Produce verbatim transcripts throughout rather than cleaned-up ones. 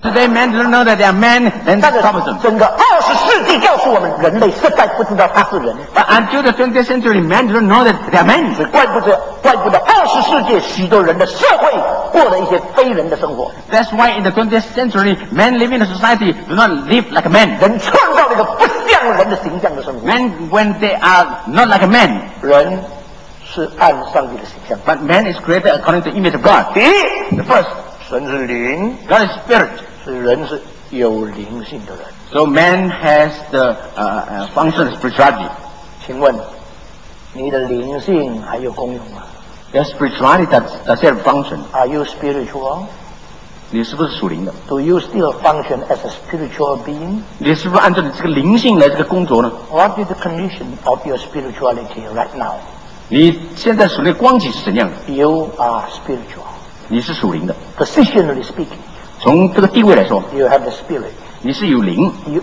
Today, men don't know that they are men, then 但是 troublesome. 整个二十世纪告诉我们，人类实在不知道他是人。 But until the twentieth century, men don't know that they are men. 所以怪不得，怪不得二十世纪许多人的社会过了一些非人的生活。 That's why in the twentieth century, men living in a society do not live like a man. 人创造了一个不像人的形象的生活。 Men, when they are not like a man, 人是按上帝的形象。 but man is created according to the image of God. 第一 The first, 神是灵， God is spirit. 所以人是有灵性的人。 So man has the uh, uh, function of spirituality. 请问，你的灵性还有功用吗 Your spirituality does, does it function? ？Are you spiritual? 你是不是属灵的？ Do you still function as a spiritual being? 你是不是按照你这个灵性来这个工作呢？ What is the condition of your spirituality right now? 你现在属灵的光景是怎样的？ You are spiritual. 你是属灵的。 Positionally speaking, 从这个地位来说， you have the spirit. 你是有灵， You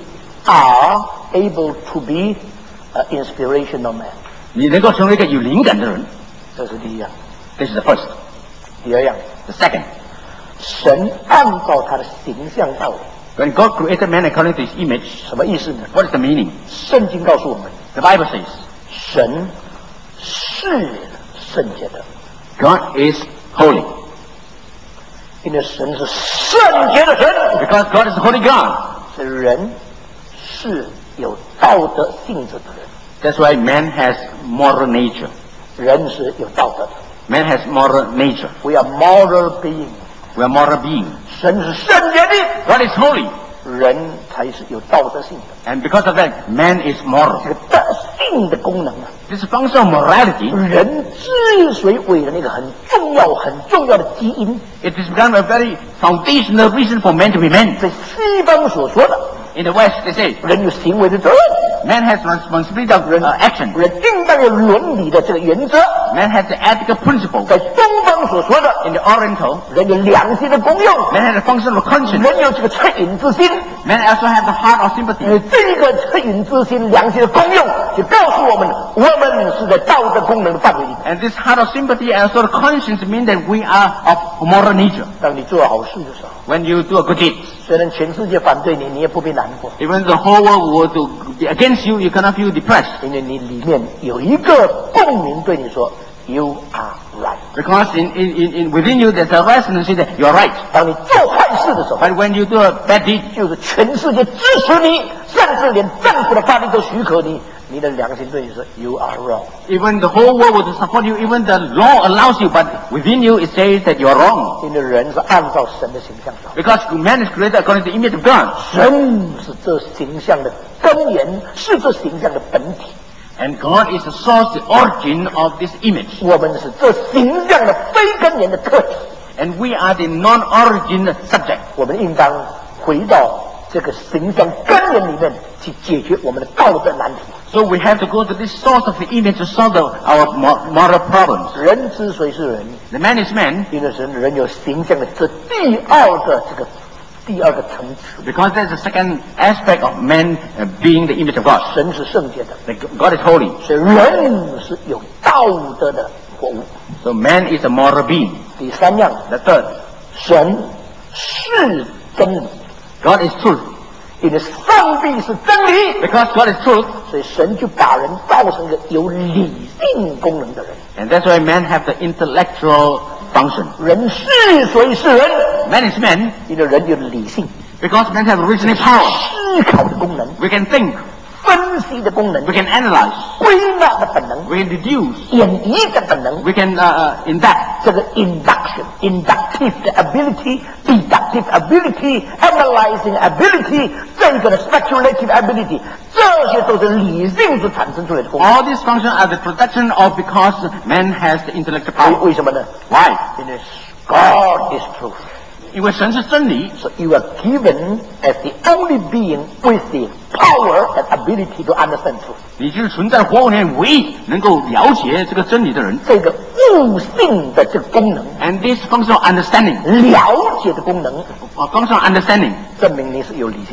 are able to be an inspirational man. 你能够成为一个有灵感的人。 这是第一样。 This is the first. 第二样， The second, 神按照他的形象造的， when God created man according to His image, 什么意思呢？ what is the meaning? 圣经告诉我们， The Bible says 神是圣洁的， God is holy 因为神是圣洁的神， because God is a holy God. 所以人是有道德性质的人， That's why man has moral nature. 人是有道德的。 Man has moral nature. We are moral beings. We are moral beings. 神是圣洁的， God is holy, 人才是有道德性的。 and because of that, man is 这 moral. 个德性的功能啊， This function of morality, 人之所以为了那个很重要、很重要的基因， it has become a very foundational reason for man to be man. 在西方所说的， In the West, they say 人有行为的责任， man has responsibility of uh, action. 人应当有伦理的这个原则。 Man has the ethical principle. 在东方所说的， In the Oriental, 人有良心的功用， man has a function of conscience. 人有这个恻隐之心。 Man also has the heart of 呃， sympathy. 这个恻隐之心、良心的功用，就告诉我们，我们是在道德功能的范围里。 And this heart of sympathy and also the conscience mean that we are of moral nature. 当你做好事的时候， When you do a good deed, 虽然全世界反对你，你也不必难过， even the whole world were to be against you, you cannot feel depressed. 因为你里面有一个共鸣对你说 ，You are right。 Because in, in, in, in within you there's a resonance that you're right. 当你做坏事的时候， But when you do a bad deed, 就是全世界支持你，甚至连政府的法律都许可你，你的良心对你说 You are wrong。 even the whole world will support you, even the law allows you, but within you it says that you're wrong. 因为人是按照神的形象造的， Because man is created according to the image of God. 神是这形象的根源，是这形象的本体。 And God is the source, the origin of this image. 我们是这形象的非根源的客体， And we are the non-origin subject. 我们应当回到这个形象根源里面去解决我们的道德难题。 So we have to go to this source of the image to solve the, our mo- moral problems. 人之所以是人， The man is man 因为神人有形象的这第二个这个第二个层次， because there's a second aspect of man uh, being the image of God. 神是圣洁的， That God is holy. 所以人是有道德的活物。 So man is a moral being. 第三样， The third, 神是真理， God is truth. 因为上帝是真理， Because God is truth, 所以神就把人造成一个有理性功能的人。 and that's why man have the intellectual function. 人之所以是人， Man is man 因为人有理性、 because man have reasoning power. 思考的功能、 We can think, 分析的功能 we、can analyze, 归纳的本能、 we can deduce, 演绎的本能。 we can uh, uh, induct. 这个 induction、inductive 的 ability、deductive ability、analyzing ability， 这个的 speculative ability， 这些都是理性所产生出来的功能。 All these functions are the production of because man has the intellectual 为 power. 为什么呢？ Why? 因为 God is truth。 因为神是真理， So you are given as the only being with the power and ability to understand truth。 你就是存在活物里面唯一能够了解这个真理的人。 这个悟性的这个功能， And this function of understanding, 了解的功能， or function of understanding, 证明你是有理性的。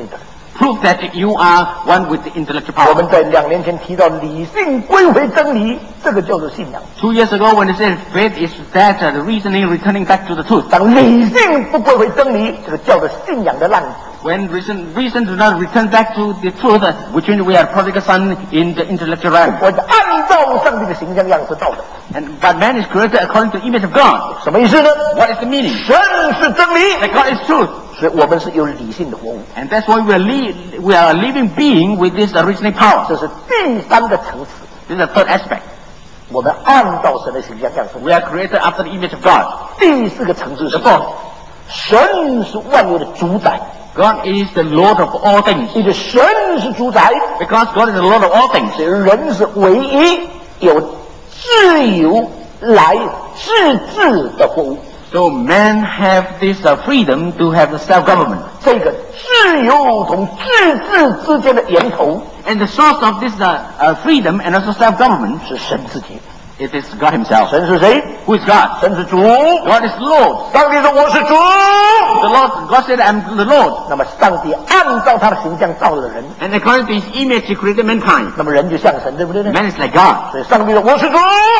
prove that you are one with the intellectual 我们 power. 在两年前提到理性归回真理，这个叫做信仰。 Two years ago, when they said faith is that uh, the reasoning returning back to the truth. 当理性不归回真理，这个叫做信仰的浪子。 When reason, reason do not return back to the truth, uh, which means we are prodigal son in the intellectual realm. 我是按照上帝的形象样式造的， And, but man is created according to the image of God. 什么意思呢？ What is the meaning? 神是真理， That God is truth. 所以我们是有理性的活物， And that's why we are, li- we are a living being with this uh, reasoning power. 这是第三个层次。 This is the third aspect. 我们按照神的形象样式。 We are created after the image of God. 第四个层次是 The fourth. 神是万有的主宰， God is the Lord of all things. 因为神是主宰， Because God is the Lord of all things. 所以人是唯一有自由来自治的活物。 So men have this uh, freedom to have the self-government. 这个自由同自治之间的源头 And the source of this uh, uh, freedom and also self-government, 是神自己。 it is God himself. 神是谁？ Who is God? 神是主。 God is Lord. 上帝说我是主。 The Lord, God said, I'm the Lord. 那么上帝按照他的形象造了人， And according to his image, he created mankind. 那么人就像神，对不对呢？ Man is like God. 所以上帝说我是主，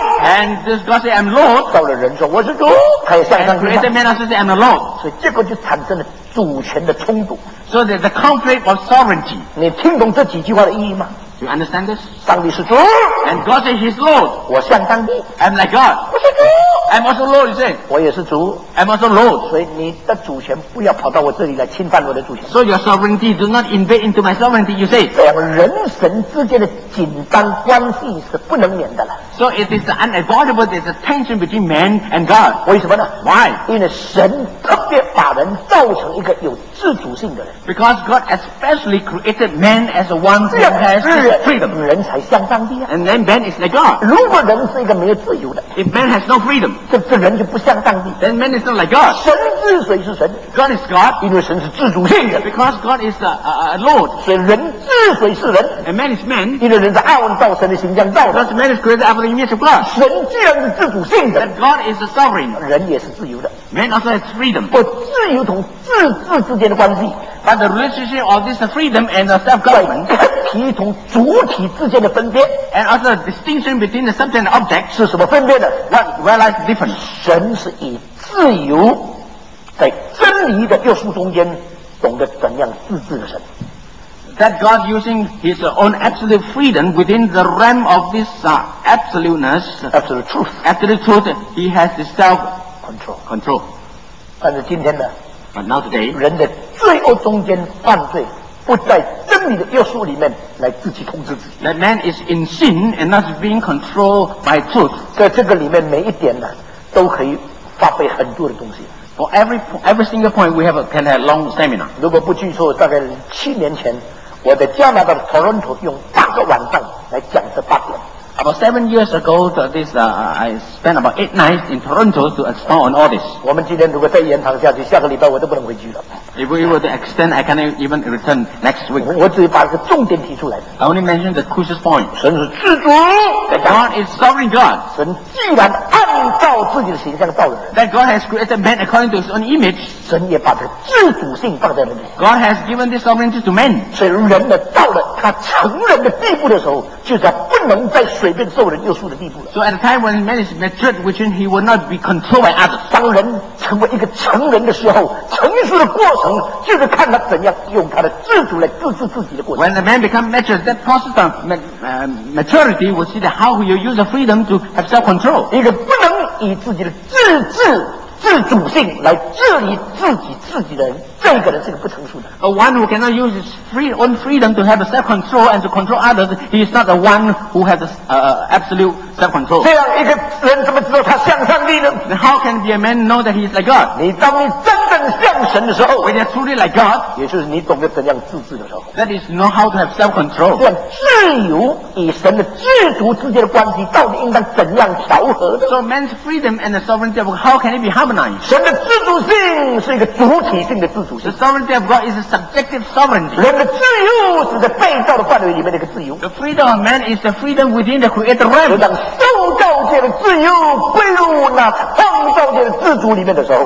And this God said, I'm Lord. 造了人说我是主，他也向 And 上帝 created 嘛。 man also said, I'm the Lord. 所以结果就产生了主权的冲突。 So there's the conflict of sovereignty. 你听懂这几句话的意义吗？ Do you understand this? 上帝是主， And God said he's Lord. 我向上帝， I'm like God. 我是主， I'm also Lord, he said. 我也是主。 I'm also Lord. 所以你的主权不要跑到我这里来侵犯我的主权。 So your sovereignty do not invade into my sovereignty, you say. 这样人神之间的紧张关系是不能免的了。 So it is unavoidable, there's a tension between man and God. 为什么呢？ Why? 因为神特别把人造成一个有自主性的人， Because God especially created man as the one who 这样 has 人 this freedom. 人才像上帝啊。 And then man is like God. 如果人是一个没有自由的， If man has no freedom, 这这人就不像上帝。 then man is not like God. 神之所以是神， God is God 因为神是自主性的； because God is a, a, a Lord. 所以人之所以是人， And man is man 因为人是按照神的形象造的。 because man is created after the image of God. 神既然是自主性的， That God is a sovereign. 人也是自由的。 Man also has freedom. 不，自由同自治之间的关系， But the relationship of this freedom and the 在 self-government 客体同主体之间的分别 and also the distinction between the subject and object, 是什么分别呢？ what, where lies the difference? 神是以自由在真理的约束中间，懂得怎样自治的神。 That God using his own absolute freedom within the realm of this uh, absoluteness, Absolute truth absolute truth, he has the control。 self-control. 但是今天呢， But now today, 人的罪恶中间犯罪，不在真理的约束里面来自己控制自己。 that man is in sin and not being controlled by truth. 在这个里面，每一点呢，都可以发挥很多的东西。 For every every single point, we have a, can have a long seminar. 如果不记错，大概七年前，我在加拿大的 Toronto 用八个晚上来讲这八点。 About seven years ago, the, this uh, I spent about eight nights in Toronto to expound on all this. 我们今天如果再延长下去，下个礼拜我都不能回去了。 If we were to extend, I cannot even return next week. 我只把这个重点提出来。 I only mentioned the crucial point. 神是自主， That God is sovereign God. 神既然按照自己的形象造了人， That God has created man according to his own image. 神也把这个自主性放在人里。 God has given this sovereignty to man. 所以人呢，到了他成人的地步的时候，就在不能再随便受人约束的地步了。 So at the time when man is matured, which means he will not be controlled by others. 当人成为一个成人的时候，成熟的过程就是看他怎样用他的自主来自治自己的过程。 When the man becomes mature, that process of ma- uh, maturity will see that how will you use the freedom to have self-control. 一个不能以自己的自治、自主性来治理自己自己的人，这个人是个不成熟的。 A one who cannot use his free, own freedom to have a self-control and to control others, he is not the one who has a, uh, absolute self-control. 这样一个人怎么知道他像上帝呢？ Then how can be a man know that he is like God? 你当你真正像神的时候， When you are truly like God, 也就是你懂得怎样自治的时候。 that is to know how to have self-control. 这样自由与神的自主之间的关系，到底应当怎样调和呢？ So man's freedom and the sovereignty of God, how can it be harmonized? 神的自主性是一个主体性的自主 The 性， sovereignty of God is a subjective sovereignty. 人的自由是在被造的范围里面的一个自由。 The freedom of man is the freedom within the created 而 realm. 当受造界的自由归入那创造界的自主里面的时候，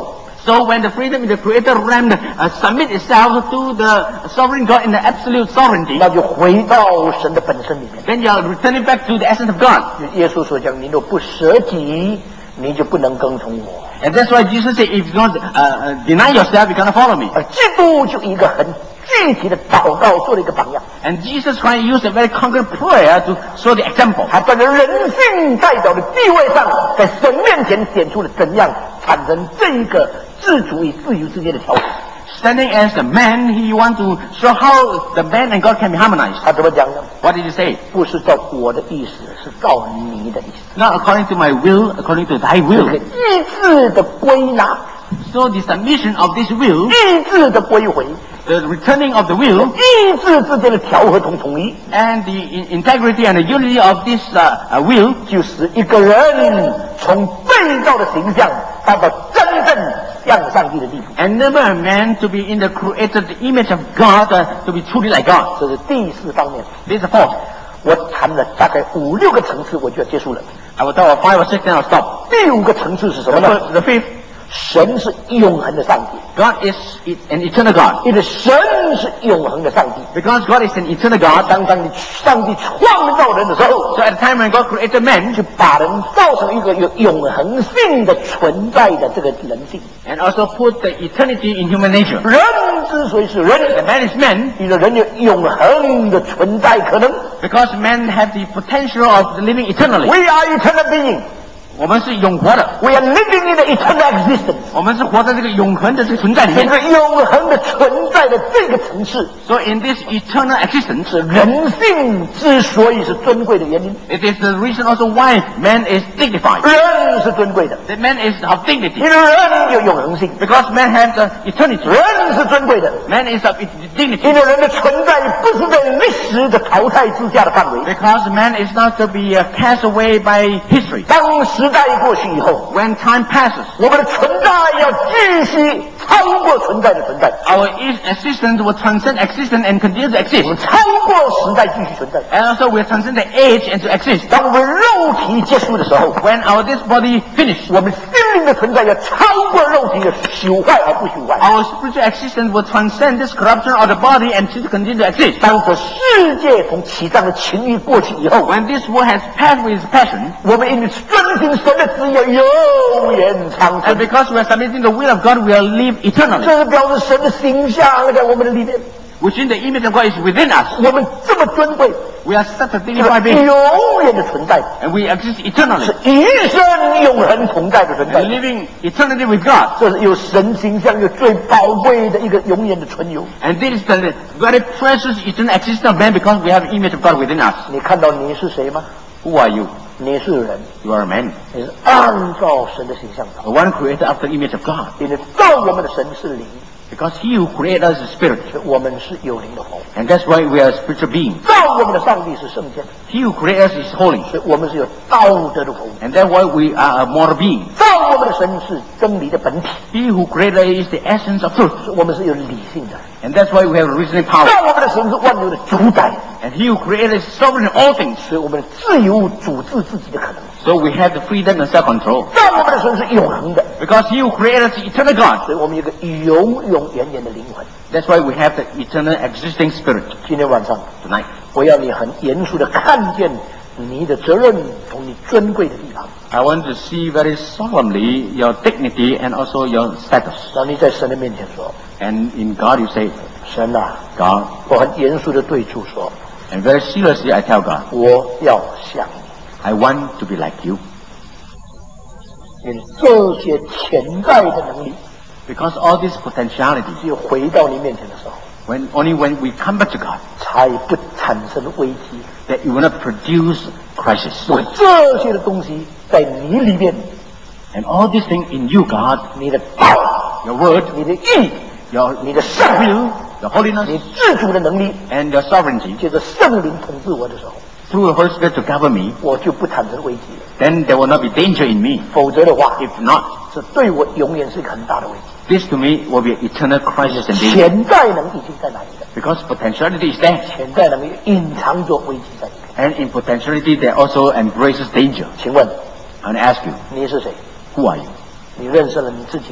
So when the freedom in the creator realm uh, submit itself to the sovereign God in the absolute sovereignty, 那就回到神的本身里面。 then you are returning back to the essence of God. 耶稣所讲，你若不舍己，你就不能跟从我。 And that's why Jesus said, if you don't uh, uh, deny yourself, you're going to follow me. 而基督就一个很具体的祷告做了一个榜样。 And Jesus Christ used a very concrete prayer to show the example. 他在人性代表的地位上，在神面前点出了怎样产生这一个自主与自由之间的调和。 Standing as a man, he wants to show how the man and God can be harmonized. 他怎么讲呢？ What did he say? 不是照我的意思，是照你的意思。 Not according to my will, according to thy 这 will. 个意志的归纳， So the submission of this will, 意志的归回， the returning of the will, 意志之间的调和同统一， and the in- integrity and the unity of this uh, uh, will, 就使一个人从被造的形象达到真正像上帝的地步。 enable a man to be in the created image of God, uh, to be truly like God. 这是第四方面。 This is the fourth. 我谈了大概五六个层次，我就要结束了。 I will talk about five or six, then I'll stop. 第五个层次是什 The 么呢？ first, the fifth, 神是永恒的上帝， God is e- an eternal God. 因为神是永恒的上帝。 Because God is an eternal God, 当上帝上帝创造人的时候， so at the time when God created man, 就把人造成一个有永恒性的存在的这个人性。 and also put the eternity in human nature. 人之所以是 The 人， man is man 因为人有永恒的存在可能。 because men have the potential of living eternally. We are eternal being. 我们是永活的， We are living in the eternal existence. 我们是活在这个永恒的这个存在里面。 这个永恒的存在的这个层次， So in this eternal existence, 是人性之所以是尊贵的原因。 it is the reason also why man is dignified. 人是尊贵的， That man is of 因 dignity 为人有永恒性。 because man has the eternity. 人是尊贵的， Man is of dignity 因为人的存在不是在历史的淘汰之下的范围。 because man is not to be uh, cast away by history. 当时代过去以后， When time passes, 我们的存在要继续超过存在的存在， our e- existence will transcend existence and continue to 我 exist. 们超过时代继续存在。 And also will transcend the age and to exist. 当我们肉体结束的时候， When our this body finish, 我们心灵的存在要超过肉体的朽坏而不朽坏。 our spiritual existence will transcend this corruption of the body and to continue to exist. 当这世界从起上的情欲过去以后， When this world has passed with its passion, 我们因为遵行神的旨意永远长 and 存。 because we are submitting the will of God, we will live eternally. 这是表示神的形象在我们的里面。 Which in the image of God is within us. 我们这么尊贵， We are such a 是 dignified being, 永远的存在， and we exist eternally, 是一生永恒同在的存 and 在。 living eternity with God. 这是有神形象、有最宝贵的一个永远的存有。 And this is the very precious eternal existence of man because we have the image of God within us. 你看到你是谁吗？ Who are you? 你是人， You are a man, 你是按照神的形象造， the one created after the image of God. 因为造我们的神是灵， Because He who created us is spirit, 所以我们是有灵的活。 and that's why we are spiritual beings. 造我们的上帝是圣洁的， He who created us is holy, 所以我们是有道德的活。 and that's why we are a moral being. 造我们的神是真理的本体， He who created us is the essence of truth, 所以我们是有理性的。 and that's why we have reasoning power. 造我们的神是万有的主宰， And He who created us is sovereign in all things, 所以我们自由主治自己的可能。 so we have the freedom and self-control. 造我们的神是永恒的， Because He who created us is eternal God, 所以我们有一个永永远远的灵魂。 that's why we have the eternal existing spirit 今天晚上， tonight. 我要你很严肃的看见你的责任从你尊贵的地方， I want to see very solemnly your dignity and also your status. 让你在神的面前说 And in God you say, 神啊， God, 我很严肃的对主说， and very seriously I tell God, 我要像你。 I want to be like you. 因为这些潜在的能力， Because all this potentiality, 只有回到你面前的时候， when only when we come back to God, 才不产生危机。 that it will not produce crisis. 我这些的东西在你里面， And all these things in you, God, 你的道、 your word, 你的义、 your 你的圣 will, your holiness, 你自主的能力， and your sovereignty, 借着圣灵统治我的时候， through the Holy Spirit to govern me, 我就不产生危机了。 then there will not be danger in me. 否则的话， If not, 这对我永远是一个很大的危机。 this to me will be an eternal crisis and danger. 潜在能已经在那里了， Because potentiality is there. 潜在能隐藏着危机在里面。 And in potentiality, there also embraces danger. 请问 I want to ask you, 你是谁？ who are you? 你认识了你自己吗？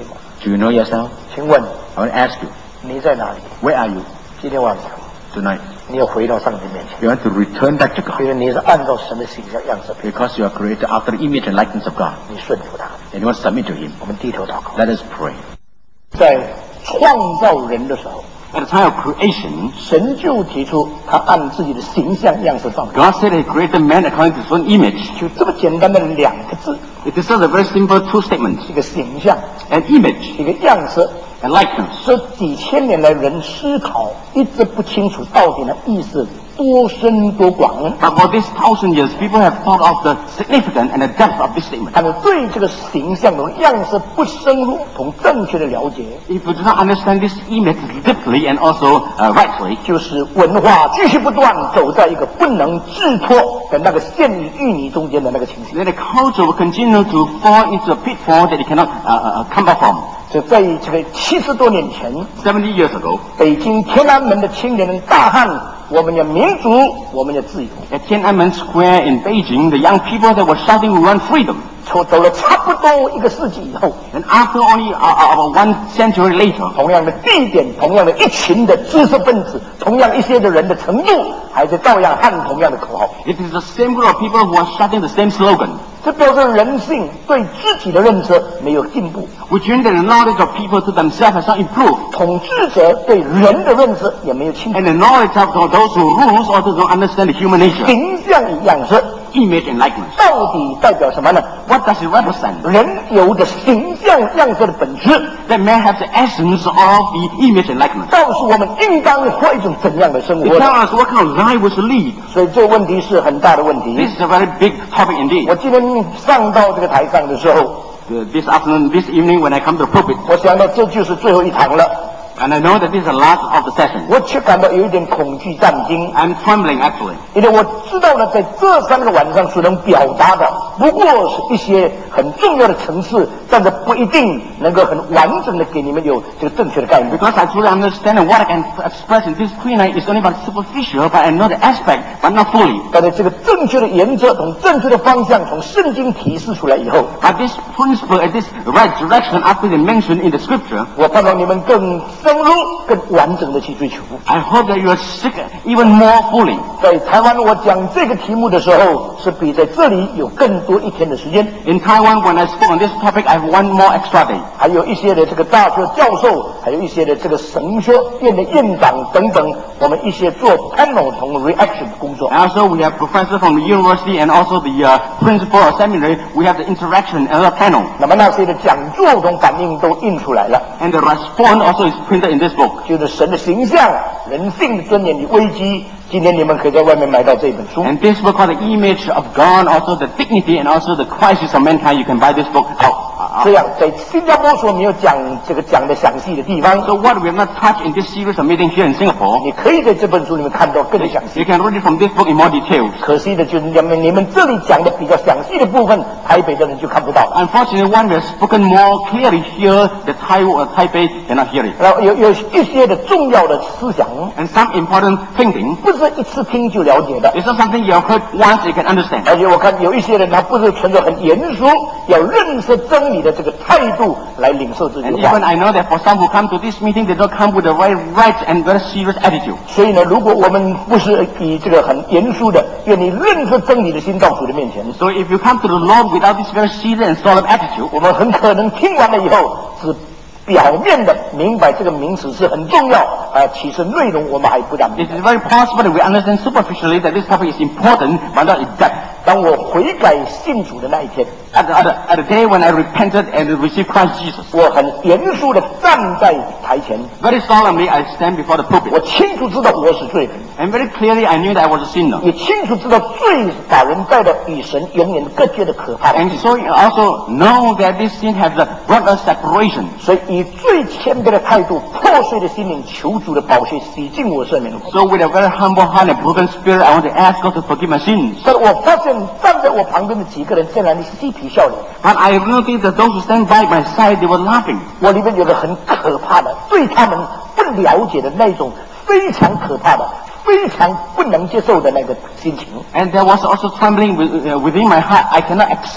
Do you know yourself? 请问 I want to ask you, 你在哪里？ where are you 今天晚上 tonight? 你要回到上帝面前， You want to return back to 因 God 为你是按照神的形象样式， because you are created after the image and likeness of God, 你顺服他。 and you want to submit to Him. 我们低头祷告。 Let us pray. 在创造人的时候， At the time of creation, 神就提出他按自己的形象样式造人， God said He created man according to His own image. 就这么简单的两个字， It is just a very simple two statements: 一个形象， an image 一个样式。 and likeness. 这几千年来人思考一直不清楚到底的意思多深多广， But for these thousand years, people have thought of the significance and the depth of this statement. 他们对这个形象的样式不深入同正确的了解， If you do not understand this image deeply and also uh, rightly, 就是文化继续不断走在一个不能治脱的那个陷于淤泥中间的那个情形。 then the culture will continue to fall into a pitfall that it cannot uh, uh, come back from. 这在这个七十多年前， Seventy years ago, 北京天安门的青年人大喊：“我们要民主，我们要自由。” at Tiananmen Square in Beijing, the young people that were shouting, "We want freedom!" 走走了差不多一个世纪以后， And after only uh, uh, about one century later, 同样的地点，同样的一群的知识分子，同样一些的人的程度，还是照样喊同样的口号。 it is the same group of people who are shouting the same slogan, 这表示人性对自己的认知没有进步， which means that the knowledge of people to themselves has not improved, 统治者对人的认知也没有清楚。 and the knowledge of those who rules also don't understand the human nature, 形象与样式 image and likeness. 到底代表什么呢？ What does it represent? 人有着形象样式的本质， That man has the essence of the image and likeness. 告诉我们应当过一种怎样的生 It 活。 tells us what kind of life we should lead. 所以这个问题是很大的问题。 This is a very big topic 我 indeed. 今天上到这个台上的时候， Uh, This afternoon, this evening, when I come to the pulpit, 我想到这就是最后一堂了， and I know that this is the last of the session, 我却感到有一点恐惧战惊， I'm trembling actually. 因为我知道呢，在这三个晚上所能表达的，不过是一些很重要的层次，但是不一定能够很完整的给你们有这个正确的概念。 Because I truly understand that what I can express in this three night is only about superficial, but I know the aspect, but not fully. 但是这个正确的原则同正确的方向从圣经提示出来以后， But this principle and this right direction after they mentioned in the scripture, 我盼望你们更深入、更完整的去追求。 I hope that you will seek even more fully. 在台湾，我讲这个题目的时候，是比在这里有更多一天的时间。 In Taiwan, when I spoke on this topic, I have one more extra day. 还有一些的这个大学教授，还有一些的这个神学院的院长等等，我们一些做 panel 同 reaction 的工作。 And also, we have professors from the university and also the uh, principal of seminary. We have the interaction and the panel. 那么那些的讲座同反应都印出来了， And the response also is printed in this book. 就是神的形象、人性的尊严与危机。今天你们可以在外面买到这本书。 And this book called The Image of God, also the dignity and also the crisis of mankind. You can buy this book out. 这样，在新加坡所没有讲这个讲的详细的地方， So what we have not touched in this series of meeting here in Singapore, 你可以在这本书里面看到更详细。 you can read it from this book in more details. 可惜的就是你们你们这里讲的比较详细的部分，台北的人就看不到。 Unfortunately, one we have spoken more clearly here, the Tai, uh, Taipei cannot hear it. 然后有有一些的重要的思想， And some important thinking, 不是一次听就了解的。 it's not something you have heard once you can understand. 而且我看有一些人，他不是存着很严肃要认识真理的这个态度来领受这句 And 话。 even I know that for some who come to this meeting, they don't come with a very right and very serious attitude. 所以呢，如果我们不是以这个很严肃的、愿意认识真理的心到主的面前， So if you come to the Lord without this very serious and solemn attitude, 我们很可能听完了以后，只表面的明白这个名词是很重要啊，其实内容我们还不大明 it 白。 is very possible that we understand superficially that this topic is important, but not in depth. 当我悔改信主的那一天， At the, at, the, at the day when I repented and received Christ Jesus, 我很严肃的站在台前， very solemnly I stand before the 我 pulpit. 清楚知道我是罪人， And very clearly I knew that I was a sinner. 也清楚知道罪把人带到与神永远隔绝的可怕的 And so you also know that this sin has uh, brought us separation. 所以以最谦卑的态度、破碎的心灵，求主的宝血洗净我赦免我。 So with a very humble heart and broken spirit, I want to ask God to forgive my sins. 但我发现站在我旁边的几个人竟然嬉皮笑脸， But I have noticed that those who stand by my side, they were laughing. 我里面有个很可怕的，对他们不了解的那种非常可怕的、非常不能接受的那个心情。 And there was also trembling with, uh, within my heart. I cannot accept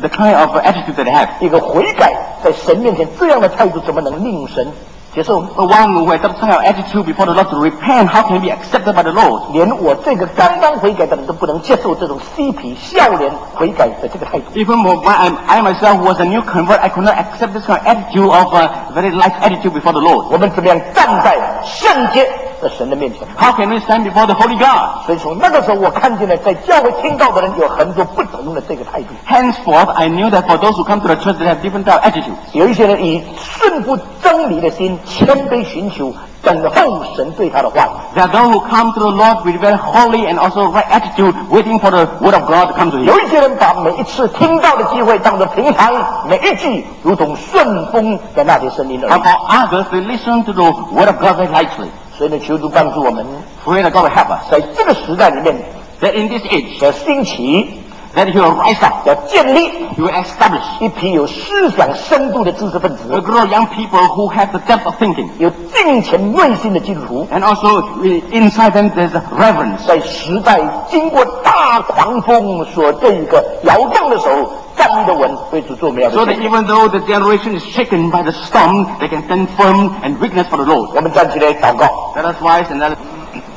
the kind of attitude that they have. 一个悔改在神面前这样的态度，怎么能令神接受呢？ One who has that kind of attitude before the Lord to repent, how can it be accepted by the Lord? 连我这个刚刚悔改的人都不能接受这种嬉皮笑脸悔改的这个态度。 Even when I, I myself was a new convert, I could not accept this kind of attitude of a very light attitude before the Lord. 我们怎么样站在圣洁的神的面前？ How can we stand before the Holy God? 所以从那个时候，我看见了在教会听到的人有很多不同的这个态度。 Henceforth, I knew that for those who come to the church, they have different type of attitudes. 有一些人以顺服真理的心，谦卑寻求，等候神对他的话。 There are those who come to the Lord with very holy and also right attitude, waiting for the word of God to come to him. 有一些人把每一次听到的机会当作平常，每一句如同顺风的那些声音而 But 已。 for others, they listen to the word of God very lightly. 所以呢，求主帮助我们， Pray that God will help us. 在这个时代里面， That in this age, 要兴起， that He will rise up, 要建立 He will establish 一批有思想深度的知识分 a 子， group of young people who have the depth of thinking. 有敬虔内心的基督徒。 And also, uh, inside them, there's a reverence. 在时代经过大狂风所这个摇动的时候，站立的稳，为主做美好的 So 见 that 证。 even though the generation is shaken by the storm, they can stand firm and witness for the Lord. 我们站起来祷告。 Let us rise and let us,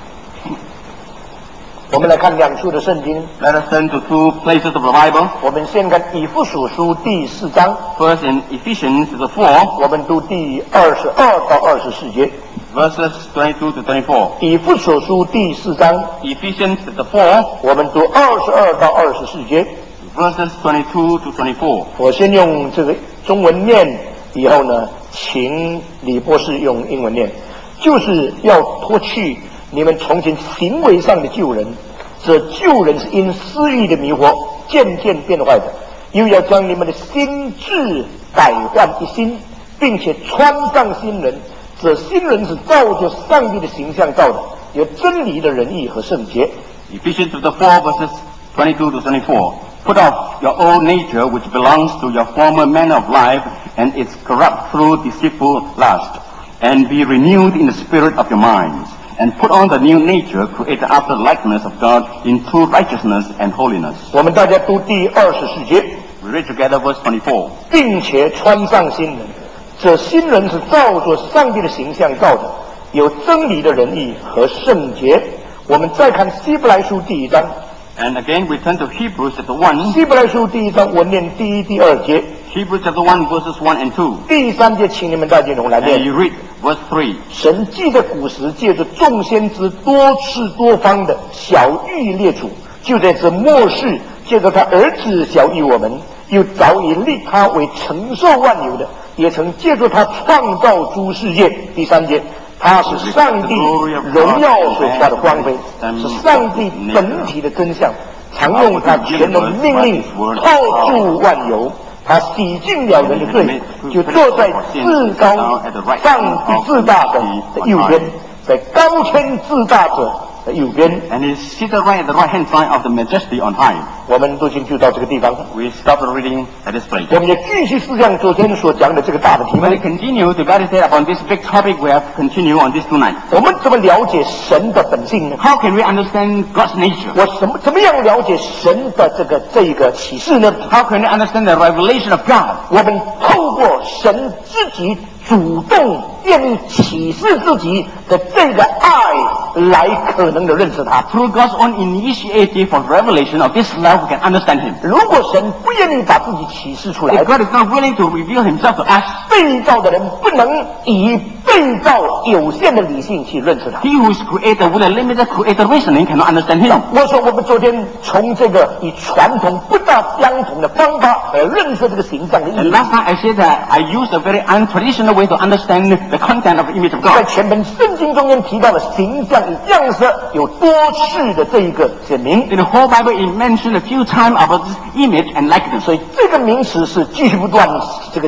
我们来看两处的圣经。 let us turn to two places of the Bible. 我们先看以弗所书第四章， First in Ephesians chapter four, 我们读第二十二到二十四节。 verses twenty-two to twenty-four. 以弗所书第四章， Ephesians chapter four, 我们读二十二到二十四节。 verses twenty-two to twenty-four. 我先用这个中文念，以后呢，请李博士用英文念，就是要脱去你们从前行为上的旧人，这旧人是因私欲的迷惑渐渐变坏的，又要将你们的心智改换一新，并且穿上新人，这新人是照着上帝的形象造的，有真理的仁义和圣洁。 Ephesians chapter four, verses twenty-two to twenty-four. Put off your old nature, which belongs to your former manner of life, and is corrupt through deceitful lust, and be renewed in the spirit of your minds, and put on the new nature, created after the likeness of God, in true righteousness and holiness. 我们大家读第二十四节， We read together verse twenty-four. 并且穿上新人，这新人是照着上帝的形象造的，有真理的仁义和圣洁。我们再看希伯来书第一章， And again, we turn to Hebrews chapter one. 希伯来书第一章，我念第一、第二节， Hebrews chapter one, verses one and two. 第三节，请你们大家同来 And 念。 you read verse three. 神既在古时借着众先知多次多方的小谕列祖，就在这末世借着他儿子小谕我们，又早已立他为承受万有的，也曾借着他创造诸世界。第三节，他是上帝荣耀所发的光辉，是上帝本体的真相，常用他全能的命令套住万有。他洗净了人的罪，就坐在至高上帝至大的右边，在高天至大者的右边。 And he is seated right at the right hand side of the majesty on high. 我们读经就到这个地方， We stop the reading at this place. 我们也继续思想昨天所讲的这个大的题目 We。continue to meditate upon this big topic. We have continued on these two nights. 我们怎么了解神的本性呢？ How can we understand God's nature? 我什么怎么样了解神的这个这个启示呢？ How can we understand the revelation of God? 我们透过神自己主动愿意启示自己的这个爱来可能的认识他。 Through God's own initiative of revelation of this love, we can understand Him. 如果神不愿意把自己启示出来 If，God is not willing to reveal Himself to us, 被造的人不能以被造有限的理性去认识他。 He who is created with a limited created reasoning cannot understand Him. 我说我们昨天从这个以传统不大相同的方法来认识这个形象的意 And 义。 last time I said that I used a very untraditional way to understand the content of the image of 在 God. 全本圣经中间提到的形象与样式有多次的这一个显明， In the whole Bible, it mentioned a few times about this image and likeness. 所以这个名词是继续不断这个这个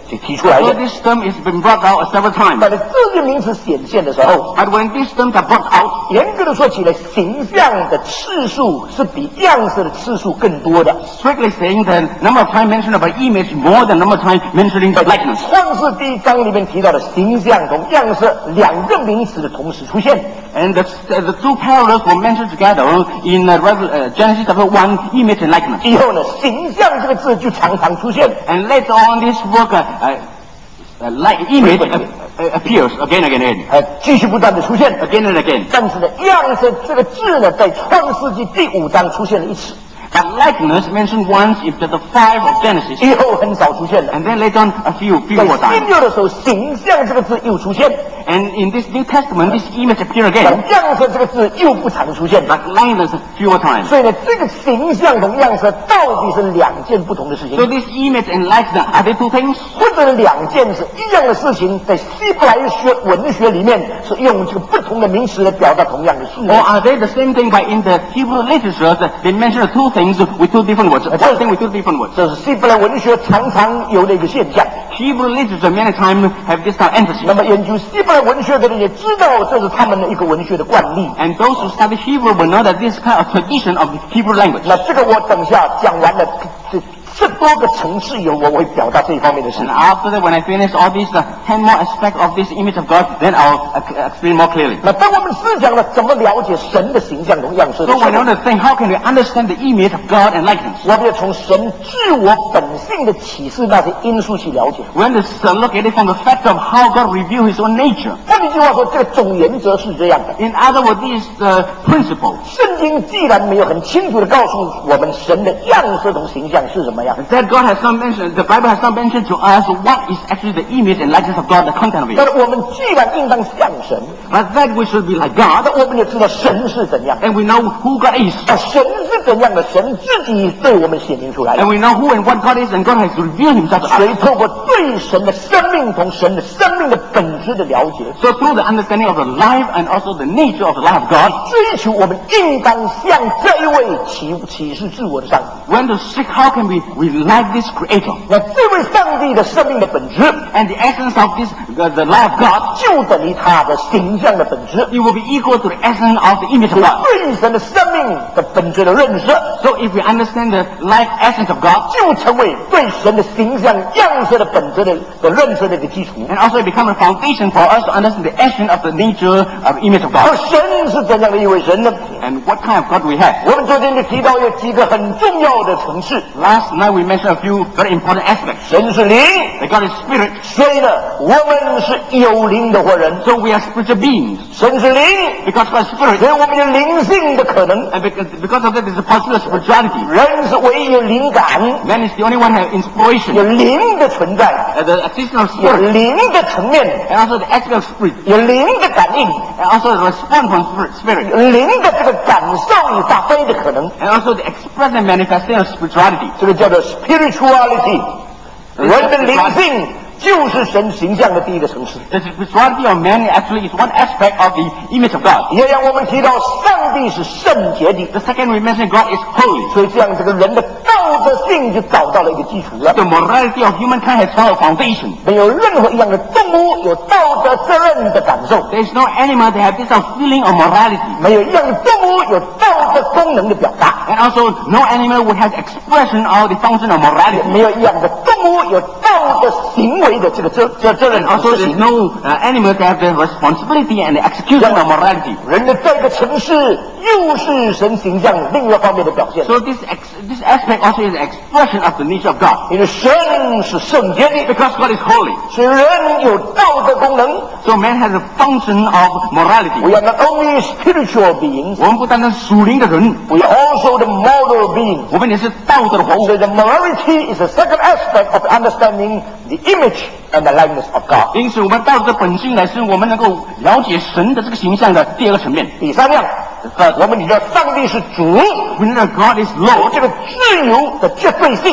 就提出来 So 的。 this term has been brought out several times. 但是这些名词显现的时候， But when these terms are brought out, 严格的说起来，形象的次数是比样式的次数更多的。 strictly saying the number of time mentioned about image more than number of time mentioning the likeness. 创世第一章里面提到的形象同样式两个名词的同时出现。 And the, the two parallels were mentioned together in uh, Revel, uh, Genesis chapter one, image and likeness. 以后呢，形象这个字就常常出现。 And later on this word, uh, uh, uh, like image uh, uh, appears again and again, 呃，继续不断的出现。 again and again. 但是呢，样式这个字呢，在创世纪第五章出现了一次， But likeness mentioned once in chapter five of Genesis, 以后很少出现了。 and then later on a few, few 在 more 新 times. 约的时候，形象这个字又出现， And in this New Testament, this image appears 但 again, 样式这个字又不常出现。 but likeness fewer times. 所以呢，这个形象同样式到底是两件不同的事情 So，this image and likeness, are they two things? 或者两件是一样的事情，在希伯来学文学里面是用这个不同的名词来表达同样的事 Or are they the same thing, but in the Hebrew literature, they mention the two things with two different words, one thing with two different words. 这是希伯来文学常常有的一个现象。 Hebrew literature many times have this kind of emphasis. 那么研究希伯来文学的人也知道，这是他们的一个文学的惯例。 And those who study Hebrew will know that this kind of tradition of the Hebrew language. 那这个我等下讲完了这这多个层次以后，我会表达这一方面的事 And。after that, when I finish all these uh, ten more aspects of this image of God, then I'll uh, explain more clearly. 那当我们思想了怎么了解神的形象同样式的 So 时 when I 候， want to think, how can we understand the image of God and likeness? 我们要从神自我本性的启示那些因素去了解。 We want to look at it from the fact of how God revealed His own nature. 换句话说，这个总原则是这样的： In other words, this uh, principle 圣经既然没有很清楚的告诉我们神的样式同形象是什么样， that God has not mentioned, the Bible has not mentioned to us what is actually the image and likeness of God, the content of 但 it. 是我们既然应当像神， But that we should be like God, 那我们就知道神是怎样。 and we know who God is, 啊，神是怎样的，神自己对我们显明出来 and。we know who and what God is, and God has revealed Himself to 所 us. 以透过对神的生命同神的生命的本质的了解， So through the understanding of the life and also the nature of the life of God, 追求我们应当像这一位启启示自我的上帝。 we want to seek how can we, we like this Creator. 那这位上帝的生命的本质， And the essence of this, the, the life of God, 就等于他的形象的本质。 it will be equal to the essence of the image 所 of 以 God. 对神的生命的本质的认识， So if we understand the life essence of God, 就成为对神的形象样式的本质的的认识的一个基础。 and also it becomes a foundation for us to understand the essence of the nature of the image of 而 God. 神是怎样的一位神呢？ And what kind of God we have. 我们昨天就提到有几个很重要的层次。 Last night we mentioned a few very important aspects. 神是灵， That God is spirit, 所以呢，我们是有灵的活人。 so we are spiritual beings. 神是灵， Because God is spirit, 所以我们有灵性的可能。 and because, because of that there's a possibility of spirituality. 人是唯一有灵感， Man is the only one who has 有 inspiration, 灵的存在， uh, the existence of 有 spirit, 灵的层面， and also the aspect of spirit, 有灵的感应， and also the response from spirit, spirit, 有灵的这个感受与发挥的可能。 and also the express and manifestation of spirituality. 这个叫做 spirituality， 人的灵性就是神形象的第一个层次。 The spirituality of man actually is one aspect of the image of God. 也让我们提到上帝是圣洁的， The second we mentioned God is holy. 所以这样这个人的道德性就找到了一个基础了。 The morality of humankind has found a foundation. 没有任何一样的动物有道德责任的感受， There is no animal that have this kind of feeling of morality. 没有一样的动物有道德功能的表达， And also no animal would have expression of the function of morality. 没有一样的动物有道德行为的这个责责责任 And 和 also 执 there's 行。 no uh, animal that have the responsibility and the execution of morality. 人的这个城市又是神形象另一个方面的表现， So this ex this aspect also is an expression of the nature of God. 因为神是圣洁的， Because God is holy, 所以人有道德功能。 so man has a function of morality. We are not only spiritual beings, 我们不单单是属灵的人， we are also the moral beings. 我们也是道德的活物。 So the morality is the second aspect of understanding the image and the likeness of God. 因此，我们道德的本性呢，是我们能够了解神的这个形象的第二个层面。 第三样，呃，我们知道上帝是主， We know that God is 有 Lord, 这个自由的绝对性， so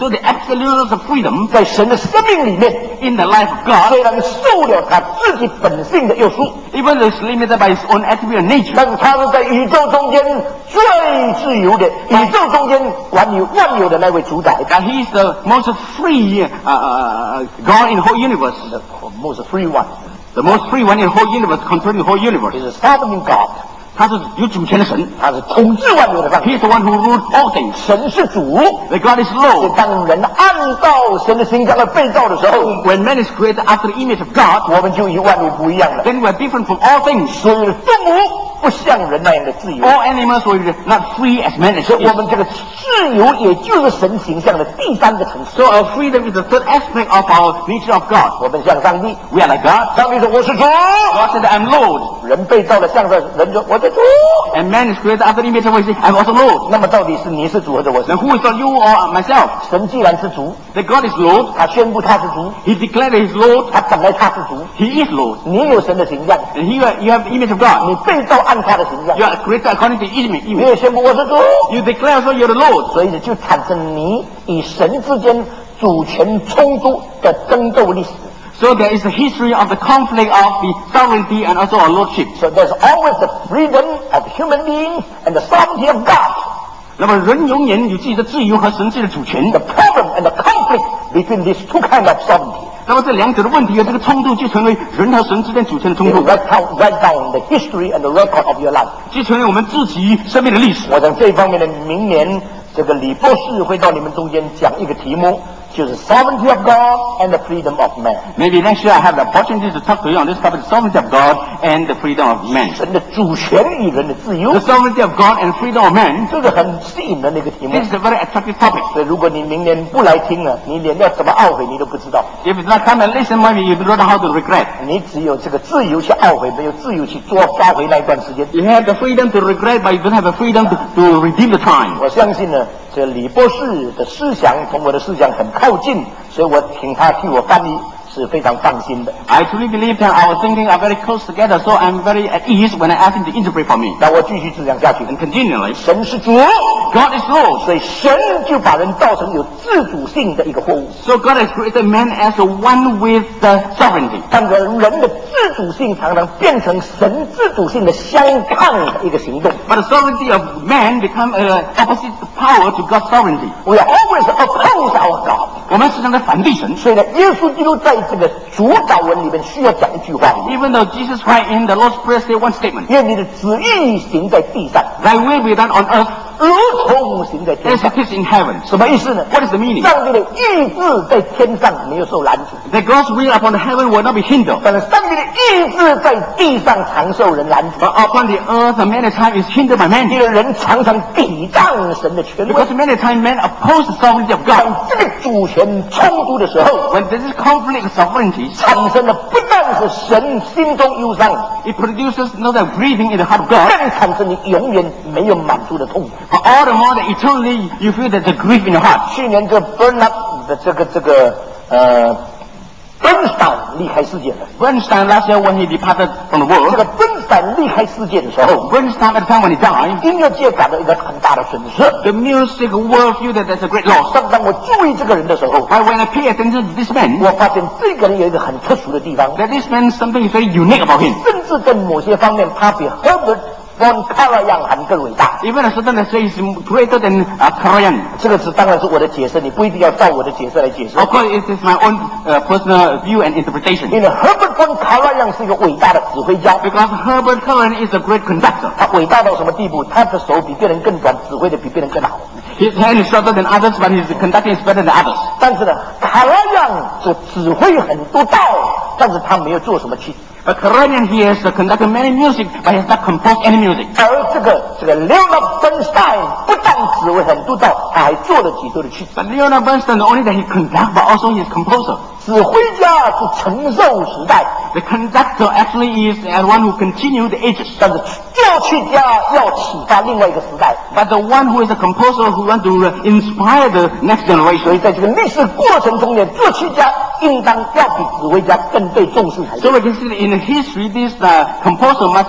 So the absolute freedom 在神的生命里面， in the life of God, 虽然受了他自己本性的约束， even though it's limited by his own attribute and nature, 但是他是在宇宙中间最自由的，宇宙中间管理万有的那位主宰。 that he is the most free uh, uh, God in the whole universe, The most free one the most free one in the whole universe, controlling the whole universe. is a sovereign God， 他是有主权的神， 他是统治万有的上帝。 he is the one who rules all things. 神是主， The God is 所以 Lord. 当人按照神的形象而被造的时候， When man is created after the image of God, 我们就与万物不一样了。 then we are different from all things. 所以动物不像人那样的自由， All animals were not free as man is. 所以我们这个自由也就是神形象的第三个层次。 So our freedom is the third aspect of our nature of God. 我们像上帝， We are like God. 上帝说我是主， God said, I'm Lord. 人被造的像着人说我是主。 And man is created after the image of God. He said, I'm also Lord. 那么到底是你是主或者我是 Then 主？ who is not you or myself? 神既然是主， That God is Lord. 他宣布他是主， He declared that He's Lord. 他本来他是主， He is Lord. 你有神的形象， And here you have the image of God. 你被造按他的形象 You，are created according to His image. 你也宣布我是主， You declare also you're the Lord. 所以呢就产生你与神之间主权冲突的争斗历史。 So there is a history of the conflict of the sovereignty and also our lordship. So there's always the freedom of human beings and the sovereignty of God. 那么人永远有自己的自由和神自己的主权。 The problem and the conflict between these two kinds of sovereignty 那么这两者的问题和这个冲突，就成为人和神之间主权的冲 is 突， write down, write down the history and the record of your life. 就成为我们自己生命的历史。 我想这一方面的明年这个李博士会到你们中间讲一个题目，就是 sovereignty of God and the freedom of man。 Maybe next year I have the opportunity to talk to you on this topic, the sovereignty of God and the freedom of man. 神的主权与人的自由 The，sovereignty of God and freedom of man. 这个很吸引人的一个题目 This。is a very attractive topic. 所以如果你明年不来听了，你连要怎么懊悔你都不知道。 If it's not come and listen, maybe you don't know how to regret. 你只有这个自由去懊悔，没有自由去抓抓回那一段时间。 You have the freedom to regret, but you don't have the freedom to, to redeem the time. 我相信呢，这李博士的思想同我的思想很靠近，所以我请他替我翻译是非常放心的。 I truly believe that our thinking are very close together, so I'm very at ease when I ask him to interpret for me. 那我继续这样下去。 And continually, 神是主， God is Lord. 所以神就把人造成有自主性的一个货物。 So God has created man as a one with the sovereignty. 但是人的自主性常常变成神自主性的相抗的一个行动。 But the sovereignty of man become a opposite power to God's sovereignty. We are always oppose our God。 我们时常在反对神。 所以呢，耶稣基督在这个主导文里面需要讲一句话： Even though Jesus Christ in the Lord's Prayer say one statement, 愿你的旨意行在地上， Thy will be done on earth 如同行在天 as 上。 it is in heaven. 什么意思呢？ What is the meaning? 上帝的意志在天上没有受拦阻， That God's will upon the heaven will not be hindered. 但是上帝的意志在地上常受人拦阻。 But upon the earth, many times is hindered by man. 因为人常常抵挡神的权威。 Because many times men oppose the sovereignty of God. 当这个主权冲突的时候， When there is conflict of sovereignty, 产生的不但是神心中忧伤， it produces not a grieving in the heart of God, 更产生你永远没有满足的痛苦。 but all the more that eternally you feel that the grief in your heart. 去年这 Bernard 的这个这个呃 Bernstein 离开世界了。 Bernstein last year when he departed from the 这 world, 个 Bernstein 离开世界的时候， Bernstein at the time when he died, 音乐界感到一个很大的损失。 the music world feel that there's a great loss. 当当我注意这个人的时候， But when I pay attention to this man, 我发现这个人有一个很特殊的地方， that this man something is very unique about him. 甚至在某些方面，他比 Herbert von Karajan 还更伟大。 Even a certain that says he's greater than uh, Karajan. 这个是当然是我的解释，你不一定要照我的解释来解释。 Of course, it is my own uh, personal view and interpretation. 因为 Herbert von Karajan 是一个伟大的指挥家， Because Herbert Karajan is a great conductor. 他伟大到什么地步？他的手比别人更短，指挥的比别人更好。 His hand is shorter than others, but his conducting is better than others. 但是呢，卡拉扬这指挥很多道，但是他没有做什么曲。 But Karajan, he has uh, conducted many music, but he has not composed any music. 而这个这个 Leonard Bernstein 不但指挥很多道，他还做了几多的曲子。 But Leonard Bernstein, not only that he conducts, but also he is composer. 指挥家是承受时代， The conductor actually is uh, one who continue the ages. 但是作曲家要启发另外一个时代。 But the one who is a composer who wants to uh, inspire the next 所 generation. 以在这个历史过程中间，作曲家应当要比指挥家更被重视才 So 对。 we can see that in history, this uh, composer must be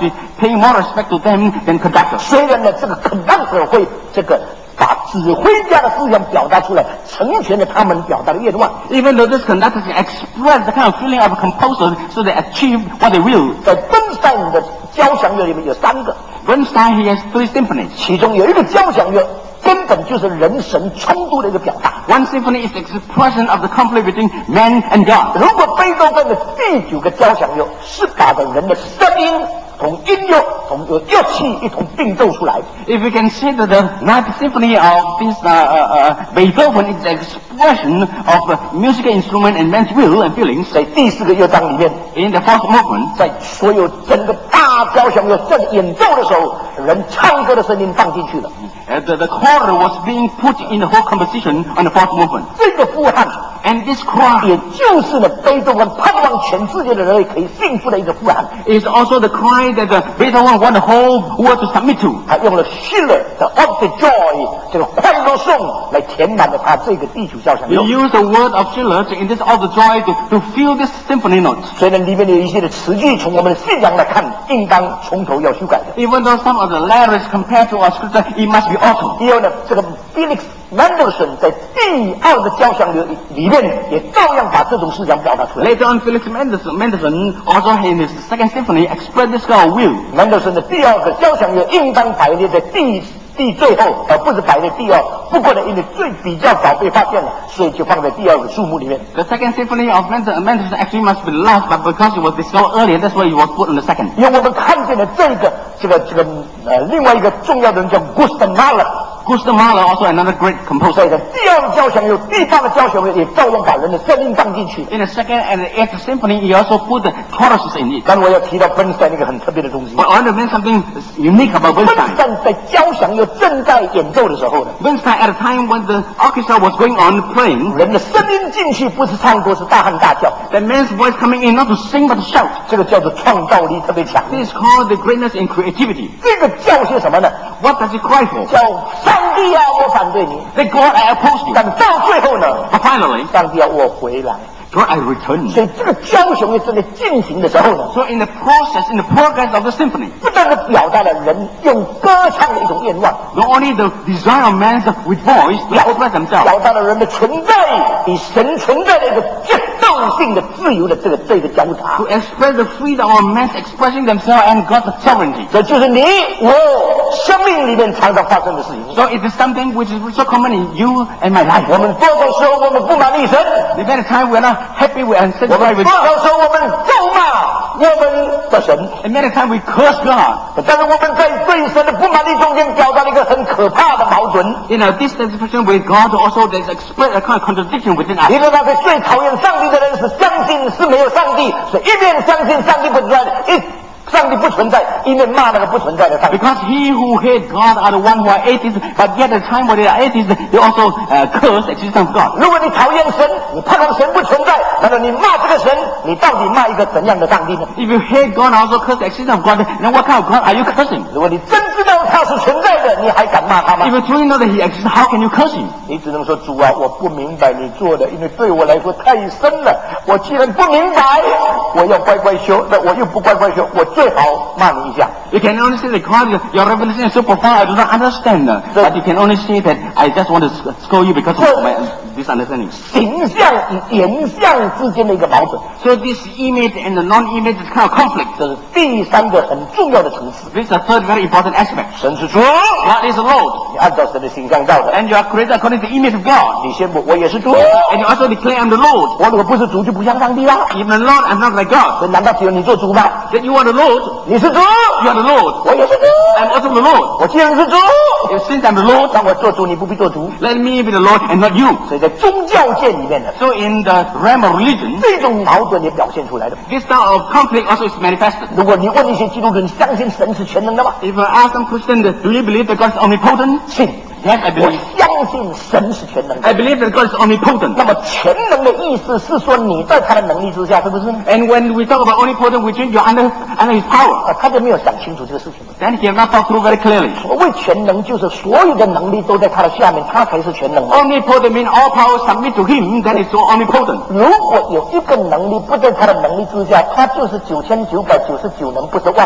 paying more respect to them than conductors. 虽然呢，这个 conductor 会这个把指挥家的思想表达出来，成全了他们表达的愿望。 Even though this conductors express the kind of feeling of a composer, so they achieve what they will. 在奔赛的交响乐里面有三个， Bernstein he has three symphonies. 其中有一个交响乐根本就是人神冲突的一个表达。 One symphony is the expression of the conflict between man and God. 如果贝多芬的第九个交响乐是把人的声音同音乐同乐器一同并奏出来， If we can say that the ninth symphony of this uh, uh, Beethoven is the expression of uh, musical instrument and man's will and feelings, 在第四个乐章里面， in the fourth movement, 在所有整个大交响乐正演奏的时候，人唱歌的声音放进去了。 uh, the, the chord was being put in the whole composition on the fourth movement. 这个呼喊， And this cry 也就是呢，贝多芬盼望全世界的人类可以幸福的一个呼喊。 is also the cry that the Beethoven want the whole world to submit to. 他用了 Schiller 的 Of the Joy 这个欢乐颂来填满了他这个第九交响 He 乐。 used the word of Schiller in this all the joy to, to fill this symphony note. 虽然里面有一些的词句，从我们的信仰来看，应当从头要修改的。 Even though some of the letters compared to our scripture, it must be altered. 也有呢，这个 Felix Mendelssohn 在第二个交响乐里面也照样把这种思想表达出来。 Later on, Felix Mendelssohn, Mendelssohn also in his second symphony expressed this kind of will. Mendelssohn 的第二个交响乐应当排列在第第最后，而不是排列第二。不过呢，因为最比较早被发现了，所以就放在第二个数目里面。 The second symphony of Mendelssohn, Mendelssohn actually must be last, but because it was discovered earlier, that's why it was put on the second. 因为我们看见了这个这个这个呃另外一个重要的人叫 Gustav Mahler。 Gustav Mahler, also another great 所 composer. 以呢，第二个交响乐、第八个交响乐也照样把人的声音放进去。 In the second and the eighth symphony, he also put the choruses in it. 但我要提到奔赛那个很特别的东西。 But I want to mention something unique about 奔 Bernstein. 赛在交响乐正在演奏的时候呢， Bernstein, at a time when the orchestra was going on playing, 人的声音进去不是唱歌，是大喊大叫。 the man's voice coming in not to sing but to shout. 这个叫做创造力特别强。 This is called the greatness in creativity. 这个叫些什么呢？ What does he cry for? 叫上帝啊，我反对你。 Say, God, I oppose you. 但到最后呢， But finally, 上帝啊，我回来。 God, I return. 所以这个交响乐正在进行的时候呢， So in the process, in the progress of the symphony, 不断的表达了人用歌唱的一种愿望， not only the desire of man with voice to express themselves, 表达了人的存在与神存在的一个决斗性的自由的这个这个交杂 to。express the freedom of man expressing themselves and God's sovereignty. 这就是你我生命里面常常发生的事情。 So it is something which is so common in you and my life. 我们多少时候我们不满意神， If at a time we are not happy with and 我们 satisfied with 多 God, 少时候我们咒骂我们的神。 and many times we curse God. 但是我们在对神的不满意中间表达了一个很可怕的矛盾。 In our dissatisfaction with God, also there's express a kind of contradiction within us. 你说那个最讨厌上帝的人是相信是没有上帝，是一面相信上帝不存在，一上帝不存在，一面骂那个不存在的上帝。 Because he who hate God are the one who are atheists, but yet at the time when they are atheists, they also uh, curse the existence of God. 如果你讨厌神，你盼望神不存在，那么你骂这个神，你到底骂一个怎样的上帝呢？ If you hate God and also curse the existence of God, then what kind of God are you cursing? 如果你真知道他是存在的，你还敢骂他吗 If？you truly know that he exists, how can you curse him? 你只能说主啊，我不明白你做的，因为对我来说太深了。我既然不明白，我要乖乖修，那我又不乖乖修，我最好骂你一下。 You can only say that God, your revelation is so profound, I do not understand. But you can only say that I just want to scold you because of my misunderstanding. 形象与言象之间的一个矛盾， So this image and the non-image is kind of conflict. 这是第三个很重要的层次。 This is a third very important aspect. 神是主， God is the Lord, 你按照神的形象造的， and you are created according to the image of God. 你宣布我也是主。 And you also declare I'm the Lord. 我如果不是主，就不像上帝啦。 Even the Lord, I'm not like God. 所以难道只有你做主吗？ That you are the Lord, 你是主， you are the Lord, 我也是主。 I'm also the Lord. 我既然是主， If since I'm the Lord, 让我做主，你不必做主。 let me be the Lord and not you. 所以在宗教界里面呢， So in the realm of religion, 这种矛盾也表现出来的。 this style of conflict also is manifested. 如果你问一些基督徒，你相信神是全能的吗？ If I ask some Christian, do you believe that God is omnipotent? 信。 Yes, I 我 believe. 相信神是全能的。 I believe that God is omnipotent. 那么全能的意思是说你在他的能力之下，是不是呢？ And when we talk about omnipotent, we think you're under, under His power. 啊，他就没有想清楚这个事情。 Then He has not thought through very clearly. 所谓全能，就是所有的能力都在他的下面，他才是全能。 Omnipotent means all power submit to Him, that is so omnipotent. 如果有一个能力不在他的能力之下，他就是九千九百九十九能，不是万能。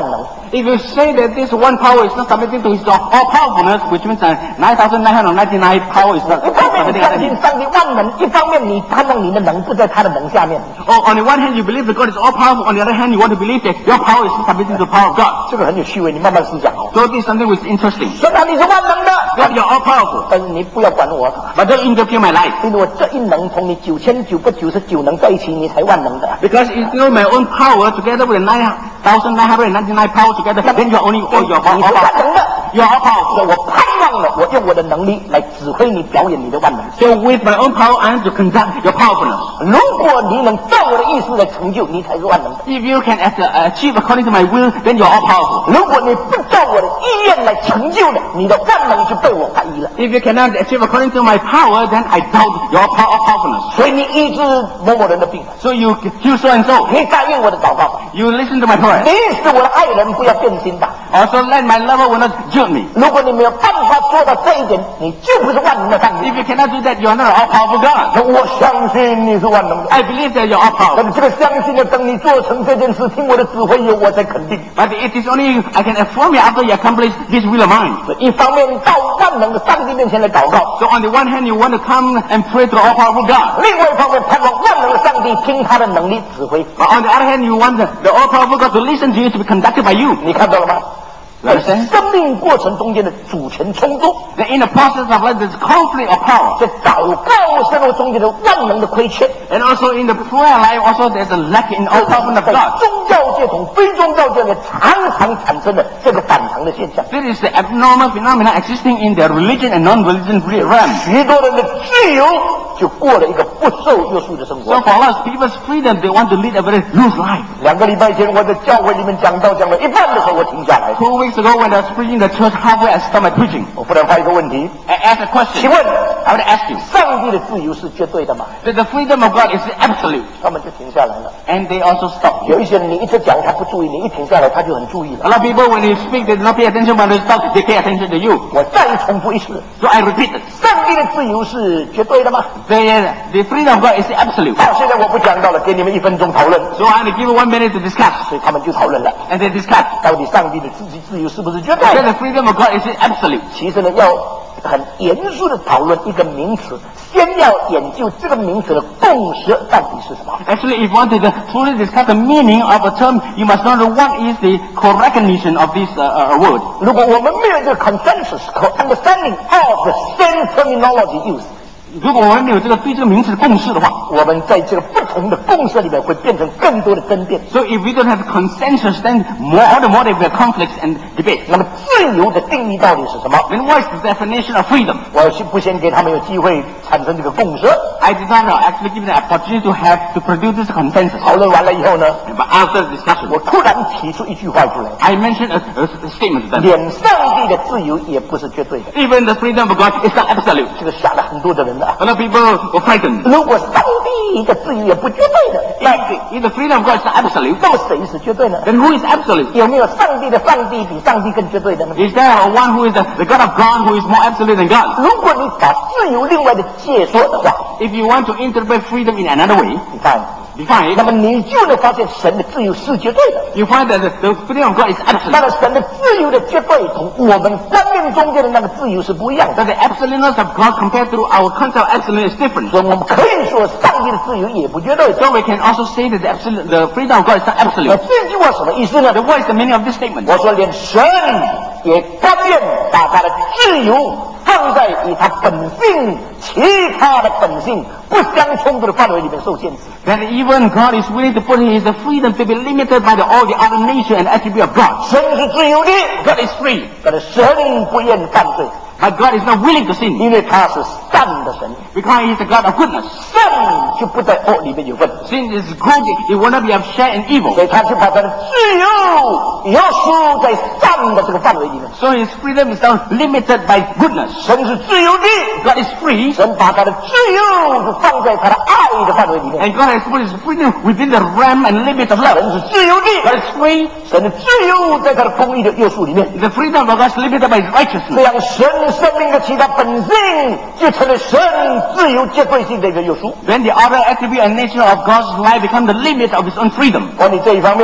If you say that this one power is not submitting to his all powerfulness, which means that nine thousand nine hundred ninety-nine power is not 一方面你 submitting 相信 to 上帝万能，一方面你盼望你的能不在他的能下面。 Oh, on the one hand, you believe that God is all powerful. On the other hand, you want to believe that your power is not submitting to the power of God. 这个很有趣味，你慢慢思想哦。 So this is something which is interesting. 神啊，你是万能的， God, you're all powerful. 但是你不要管我， But don't interfere my life. 因为我这一能同你九千九百九十九能在一起，你才万能的。 Because it's still my own power together with the nine thousand nine hundred ninety-nine power together, then you're only all your 你是万 power. 能的， You're all powerful. 我盼望了，我用我的能力来指挥你表演你的万能。 So with my own power, I am to conduct your powerfulness. 如果你能照我的意思来成就，你才是万能的。 If you can achieve according to my will, then you're all powerful. 如果你不照我的意愿来成就的，你的万能就被我怀疑了。 If you cannot achieve according to my power, then I doubt your power powerfulness. 所以你医治某某人的病， So you heal so and so. 你答应我的祷告， You listen to my prayer. 你使我的爱人不要变心吧。 Also let my lover will not jilt me. 如果你没有办法做到这一点，你就不是万能的上帝 If。you cannot do that, you are not an all-powerful God. 那我相信你是万能的， I believe that you're all 但 powerful. 是这个相信要等你做成这件事，听我的指挥以后，我才肯定。 But it is only I can affirm it after you accomplish this will of mine. 所以一方面到万能的上帝面前来祷告， So on the one hand, you want to come and pray to the all-powerful God. 另外一方面盼望万能的上帝听他的能力指挥。 But on the other hand, you want the, the all-powerful God to listen to you, to be conducted by you. 你看到了吗？ You understand? 生命过程中间的主权冲突， That in the process of life, there's conflict of power. 在祷告生活中间的万能的亏缺， And also in the prayer life, also there's a lack in all-powerfulness of 在 God. 宗教界同非宗教界呢常常产生的这个反常的现象。 This is the abnormal phenomenon existing in the religion and non-religion realm. 许多人的自由就过了一个不受约束的生 So 活。 for us, people's freedom, they want to lead a very loose life. 两个礼拜前我在教会里面讲道讲了一半的时候，我停下来， Two weeks ago, when I was preaching the church halfway, I stopped my preaching. 我忽然发一个问题， I asked a question. 请问 I would ask you, 上帝的自由是绝对的吗？ that the freedom of God is absolute. 他们就停下来了。 And they also stopped. 有一些人你一直讲他不注意，你一停下来他就很注意 A 了。 lot of people, when you speak, they do not pay attention. When they stop, they pay attention to you. 我再重复一次， So I repeat it. 上帝的自由是绝对的吗？ The, the freedom of God is absolute. 好，现在我不讲到了，给你们一分钟讨论。 So I'm going to give you one minute to discuss. 所以他们就讨论了， And they discuss 到底上帝的自己自由是不是绝对 that 的？ the freedom of God is absolute. 其实呢，要很严肃的讨论一个名词，先要研究这个名词的共识到底是什么。 Actually, if you want to truly discuss the meaning of a term, you must know what is the correct recognition of this uh, uh, word. 如果我们没有这个 consensus understanding of the same terminology use， 如果我们没有这个对这个名词的共识的话， 我们在这个不同的共识里面会变成更多的争辩。 so if we don't have consensus, then more all the more there will be conflicts and debates. 那么自由的定义到底是什么？ Then what is the definition of freedom? 我先不先给他们有机会产生这个共识？ I did not actually give them the opportunity to have to produce this consensus. 讨论完了以后呢， But after the discussion, 我突然提出一句话出来： I mentioned a, a, a statement to them. 连上帝的自由也不是绝对的。 Even the freedom of God is not absolute. 这个吓了很多的人了。 A lot of people were frightened. 如果上帝的自由也不绝对的，那 If, if the freedom of God is not absolute, 那么谁是绝对呢？ then who is absolute? 有没有上帝的上帝比上帝更绝对的呢？ Is there one who is the, the God of God who is more absolute than God? 如果你把自由另外的解说的话， If you want to interpret freedom in another way, 你看， define 那 it, 么你就能发现神的自由是绝对的。 you find that the, the freedom of God is 当 absolute. 然，神的自由的绝对同我们观念中间的那个自由是不一样的。 That the absoluteness of God compared to our concept of absolute is different. 所以我们可以说，上帝的自由也不绝对的。 So we can also say that the, absolute, the freedom of God is not 那 absolute. 这句话什么意思呢？ Then what is the meaning of this statement? 我说，连神也甘愿把他的自由放在与他本性、其他的本性不相冲突的范围里面受限制。 That even God is willing to put his freedom to be limited by the, all the other nature and attribute of God. 神是自由的， God is free, 但是神不愿犯罪， but God is not willing to sin 因为他是善的神， because he is the God of goodness. 善就不在恶里面有份， Sin is good, it will not be of share in evil. 所以他就把他的自由约束在善的这个范围里面。 So his freedom is not limited by goodness. 神是自由的， God is free, 神把他的自由就放在他的爱的范围里面。 and God has put his freedom within the realm and limit of 神 love. 是自由 God 的， is free, 神的自由在他的公义的约束里面。 the freedom of God is limited by his 这 righteousness. 样，神生命的其他本性就成了神自由绝对性的一个约束。 Then the other attribute and nature of God's life become the limit of his own freedom. 关于这一方面，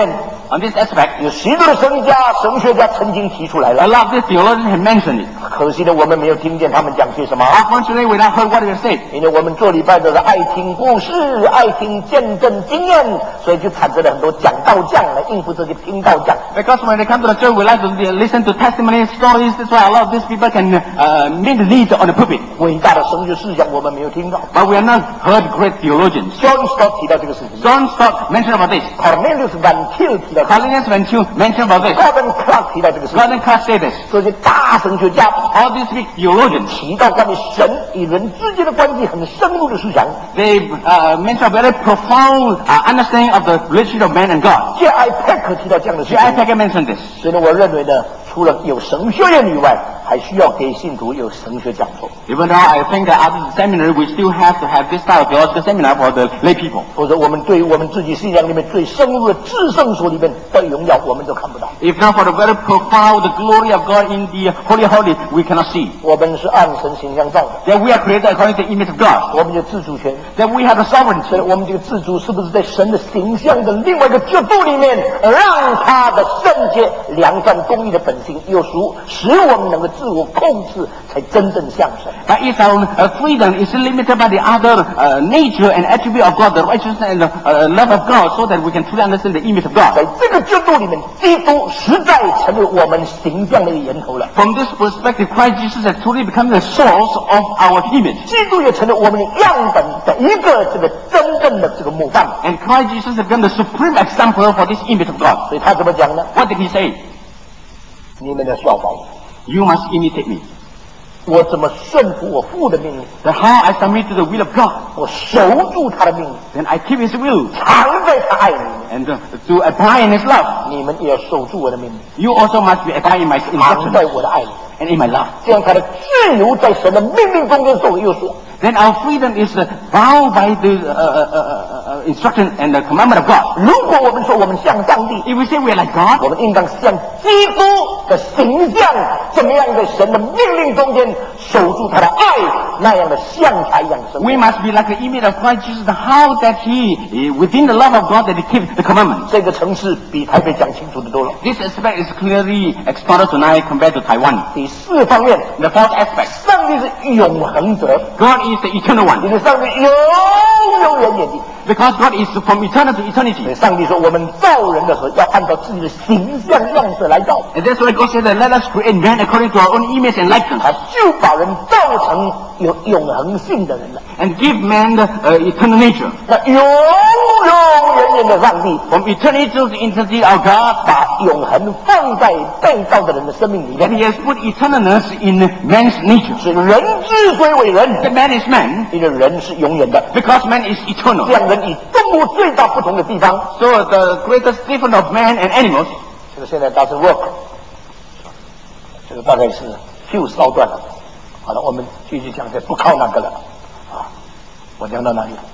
On this aspect, 有许多的神家、神学家曾经提出来 a 了， lot of these theologians have mentioned it. 可惜呢，我们没有听见他们讲些什么。 Unfortunately, we not heard what they said. 因为我们做礼拜的是爱听故事、爱听见证经验，所以就产生了很多讲道匠来应付这些听道匠。 Because when they come to the church, we like to listen to testimony stories. That's why a lot of these people can uh, meet the needs on the pulpit. 伟大的神学思想我们没有听到。 But we have not heard great theologians. John Stott 提到这个事情 John Stott mentioned about this. ，Cornelius Van Til 提到这个 Cornelius Van Til mentioned about this. ，Gordon Clark 提到这个事情， Gordon Clark said this. 这些大神学家 All these big theologians, 提到关于神与人之间的关系很深入的思想。 they uh, mentioned a very profound uh, understanding of the relationship of man and God. J. I. Packer 提到这样的事 J. I. 情， Packer mentioned this. 所以呢，我认为呢，除了有神学院以外，还需要给信徒有神学讲座。 Even though I think that after the seminary, we still have to have this type of theological seminar for the lay people. 否则，我们对于我们自己信仰里面最深入的至圣所里面的荣耀，我们都看不到。 If not for the very profound, the glory of God in the Holy Holy, we cannot see. 我们是按神形象造的， That we are created according to the image of God. 我们有自主权。 That we have the 所以 sovereignty. 我们这个自主是不是在神的形象的另外一个角度里面，让他的圣洁、良善、公义的本性有属，使我们能够自我控制，才真正像神。 But if our uh, freedom is limited by the other uh, nature and attribute of God, the righteousness and the uh, love of God, so that we can truly understand the image of God. 在这个角度里面，基督实在成为我们形象的一个源头了。 From this perspective, Christ Jesus has truly become the source of our image. 基督也成了我们的样本的一个这个真正的这个模范。 And Christ Jesus has become the supreme example for this image of God. 所以他怎么讲呢？ What did he say? 你们要效法我， You must imitate me. 我怎么顺服我父的命令？ That how I submit to the will of God, 我守住他的命令， then I keep his will 藏在他爱里面。 and uh, to abide in his love. 你们也要守住我的命令， You also must be abide in my 藏 instructions 在我的爱里， and in my love. 这样他的自由在神的命令中间受为有所。 Then our freedom is uh, bound by the uh, uh, uh, uh, instruction and the commandment of God. 如果我们说我们像上帝， If we say we are like God, 我们应当像基督的形象，怎么样在神的命令中间守住他的爱，那样的像他一样的生活。 we must be like the image of Christ Jesus, how that he, eh, within the love of God, that he keeps the commandments. 这个城市比台北讲清楚的多了。 This aspect is clearly expounded tonight compared to Taiwan. 第四方面， The fourth aspect, 上帝是永恒者， God is the eternal 你 one. 的上帝永永远远的。 Because God is from eternity to 所以 eternity. 上帝说，我们造人的时候要按照自己的形象样式来造， And that's why God said that let us create man according to our own image and likeness. 他就把人造成有永恒性的人了。 And give man the uh, eternal nature. 那永永远远的上帝 From eternity to eternity, our God, 把永恒放在被造的人的生命里 that 面。 he has put eternalness in man's nature. 所以人之所以为人， That man is man 因为人是永远的。 because man is eternal. 两人与动物最大不同的地方， So the greatest difference of man and animals, 这个现在倒是 work，这个大概是 few 烧断了。好了，我们继续讲，这不靠那个了啊！我讲到哪里了？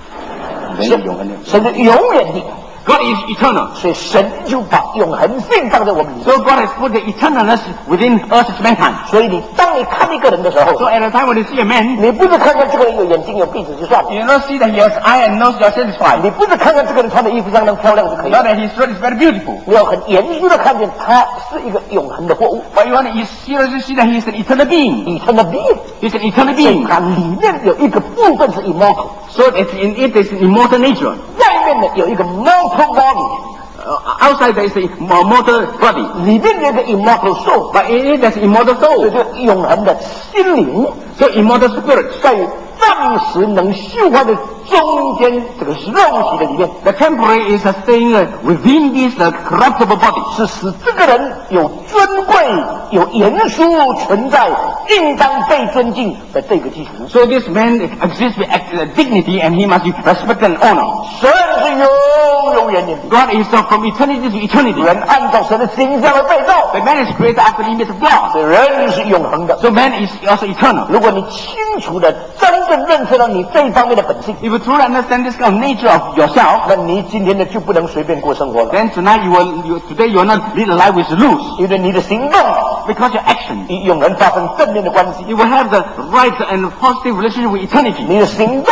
神是永远的， God is eternal. 所以神就把永恒性放在我们里面。 So God has put the eternalness within us as mankind. 所以你当你看一个人的时候， So at the time when you see a man, 你不是看看这个人有眼睛有鼻子就算了， you don't see that he has eye and nose, you are satisfied. 你不是看看这个人穿的衣服相当漂亮就可以 Not 了， that his dress is very beautiful. 你要很严肃的看见他是一个永恒的货物， But you want to seriously see that he is an eternal being. 以他的命， He's an eternal 所以 being. 它里面有一个部分是 immortal， So that in it is an immortal nature. 外面呢有一个 mortal body， Uh, outside there is a mortal body. 里面有一个 immortal soul， But in it there's immortal 所以 soul. 就永恒的心灵， So immortal spirit. 在暂时能修化的中间这个肉体的里面， The temporary is a staying uh, within this uh, corruptible body. 是使这个人有尊贵、有严肃存在，应当被尊敬的这个基础。 So this man exists with uh, dignity and he must be respected and honored. 神是永永远远的， God is uh, from eternity to eternity. 人按照神的形象而被造， The man is created after the image of God. 所以人是永恒的。 So man is also eternal. 如果你清楚的、真正认识到你这一方面的本性， If you truly understand this kind of nature of yourself, 那你今天呢就不能随便过生活了， then tonight you will, you, today you will not lead a life with loose. 因为你的行动 Because your action, 与永恒发生正面的关系， you will have the right and positive relationship with eternity. 你的行动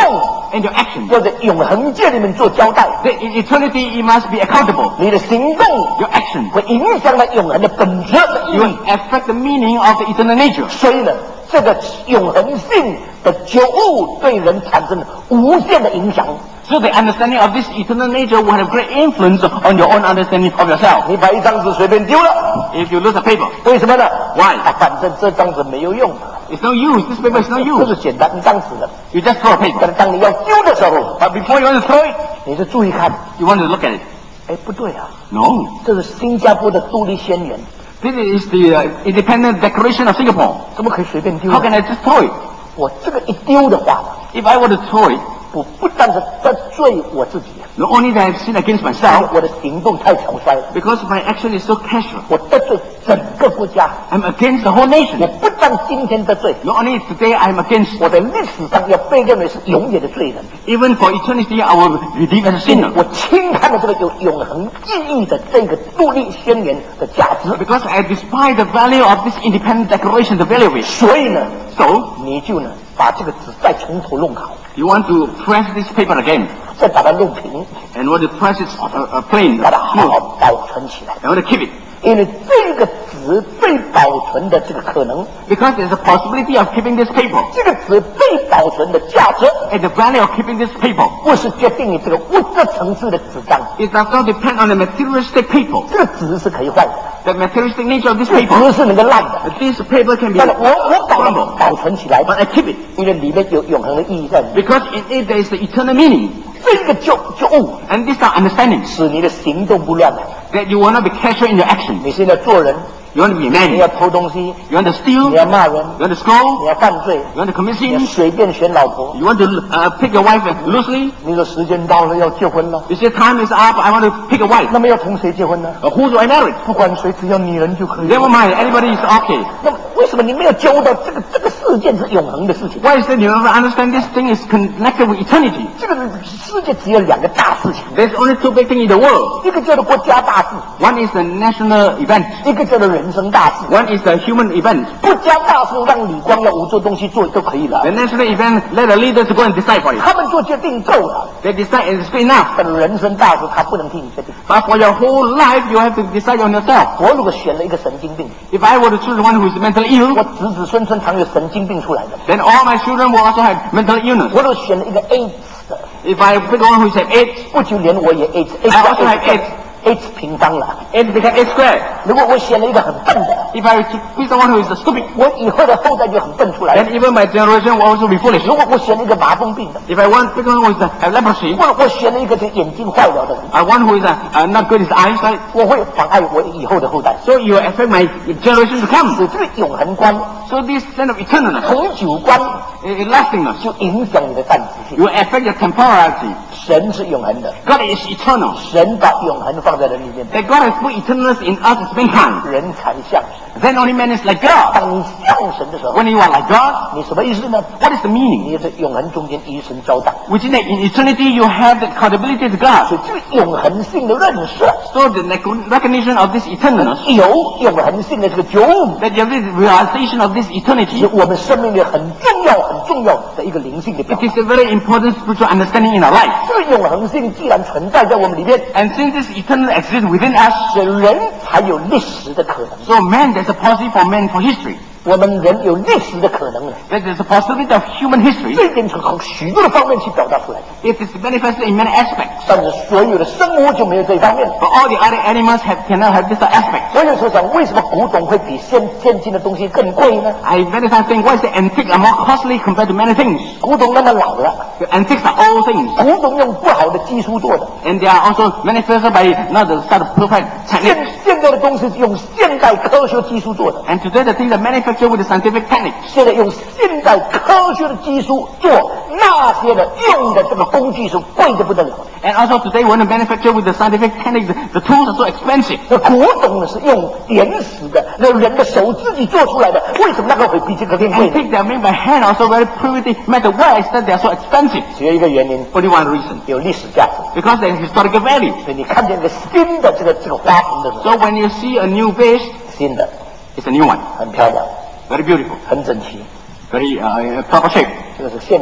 and your action. 要在永恒界里面做交代。 The, in eternity, you must be accountable. 你的行动 Your action 会影响了永恒的本质的意 you 义。 will affect the meaning of the eternal nature. 所以呢，这个永恒性的觉悟对人产生了无限的影响。 So the understanding of this eternal nature will have great influence on your own understanding of yourself. 你把一张纸随便丢了， If you lose a paper, 为什么呢？ Why? 啊，反正这张纸没有用， it's no use. This paper is no 这 use. 是简单一张纸的。 You just throw a 但 paper. 是当你要丢的时候， But before you want to throw it, 你是注意看， you want to look at it. 哎，不对啊， No. 这是新加坡的独立宣言， This is the uh, Independent Declaration of Singapore. 怎么可以随便丢 How 呢？ can I just throw it? 我这个一丢的话， If I were to throw it, 我不但是得罪我自己， not only that I've sinned against myself, 我的行动太草率了， because my action is so casual, 我得罪整个国家。 I'm against the whole 我 nation. 不但今天得罪， Not only today I'm against, 我在历史上要被认为是永远的罪人。 even for eternity I will be deemed as a sinner. 我轻看了这个有永恒意义的这个独立宣言的价值， Because I despise the value of this independent declaration, the value of it. 所以呢， So, 你就呢把这个纸再从头弄好， you want to press this paper again, 再把它弄平， and want to press it uh, uh, plain, 把它好 smooth, 好保存起来。 and want to keep it. 因为这个纸被保存的这个可能， Because there's a possibility of keeping this paper, 这个纸被保存的价值， and the value of keeping this paper, 不是决定于这个物质层次的纸张， it does not depend on the materialistic paper, 这个纸是可以坏的， the materialistic nature of this 这个 paper. 纸是能够烂的。 This paper can be 但是我我保 crumbled, 保存起来， but I keep it 因为里面有永恒的意义在里面。 because in it there is the eternal meaning, 这个就就悟， and this is our understanding 使你的行动不乱了。 that you will not be casual in your action. 你现在做人， You want to be a 你 man, 要偷东西， you want to 你 steal, 要骂人， you want to 你 scold, 要犯罪， you want to commit 你要 sin, 随便选老婆。 you want to uh, pick your wife loosely. 你说时间到了要结婚了， You say time is up, I want to pick a wife. 那么要同谁结婚呢？ Uh, who do I marry? 不管谁，只要女人就可以。 Never mind, anybody is okay. 那么为什么你没有揪到这个这个事件是永恒的事情？ Why is it you never understand this thing is connected with eternity? 这个世界只有两个大事情， There's only two big things in the world. 一个叫做国家大事， One is the national event. 一个叫做人生大事。 One is the human event. 国家大事让李光耀五做东西做都可以了 The，national event let the leader to go and decide for it. 他们做决定够了。 They decide and it's good enough. 但人生大事他不能替你决定。 But for your whole life, you have to decide on yourself. 我如果选了一个神经病， If I were to choose one who is mentally 我 ill, 子子孙孙常有神经病出来的。 then all my children will also have mental illness. 我如果选了一个 AIDS 的， If I pick one who is have AIDS, 不久连我也 AIDS，AIDS I also have AIDS. AIDS 平方了。 it becomes AIDS squared. 如果我选了一个很笨的， If I pick someone who is stupid, 我以后的后代就很笨出来 then。even my generation will also be foolish. 如果我选了一个麻风病的， If I want pick one who is uh, have leprosy, 或者我选了一个这眼睛坏了的人， I one who is uh, uh, not good with eyesight, 我会妨碍我以后的后代。 so you affect my generation to 所 come. 以这个永恒观、 So this sense of eternalness, 恒久观 uh, lastingness, 就影响你的暂时性。 will affect your temporality. 神是永恒的， God is eternal. 神把永恒放在人里面， That God has put eternalness in us as mankind. 人才像神。 Then only man is like God. 当你像神的时候， When you are like God, 你什么意思呢？ what is the meaning? 你在永恒中间与神交战， Within that, in eternity, you have the accountability to 所 God. 以这个永恒性的认识， So the rec- recognition of this eternalness, 有永恒性的这个觉悟， that you have this realization of this 是 eternity, 我们生命里很重要、很重要的一个灵性的表 it 达。 is a very important spiritual understanding in our life. 这个永恒性既然存在在我们里面， And since this eternal exists within us, 使人才有历史的可能。 so man, there's a possibility for man for history. 我们人有历史的可能了， That there's a possibility of human history. 这一点从许多的方面去表达出来。 It is manifested in many aspects. 但是所有的生物就没有这一方面。 But all the other animals have, cannot have this aspect. 我有时候想，为什么古董会比现现今的东西更贵呢？ I many times think, why is the antique are more costly compared to many things? 古董那么老了， The antiques are old things. 古董用不好的技术做的， And they are also manifested by not the sort of perfect 现 technique. 现在的东西是用现代科学技术做的。 And today the things are manufactured with the scientific technique. 现在用现代科学的技术做那些的用的这个工具是贵的不得了。 And also today when they manufacture with the scientific technique, the, the tools are so expensive. 那古董呢是用点石的，那人的手自己做出来的，为什么那个会比这个更贵呢？ Antiques they are made by hand also very primitive method. Why is that they are so expensive? 只有一个原因， Only one reason. 有历史价值。 Because there is historical value. 所以你看见一个新的这个这个花盆的时候， So when you see a new vase, 新的 it's a new one. 很漂亮， Very beautiful. 很整齐， Very uh, proper shape. 这个是现代。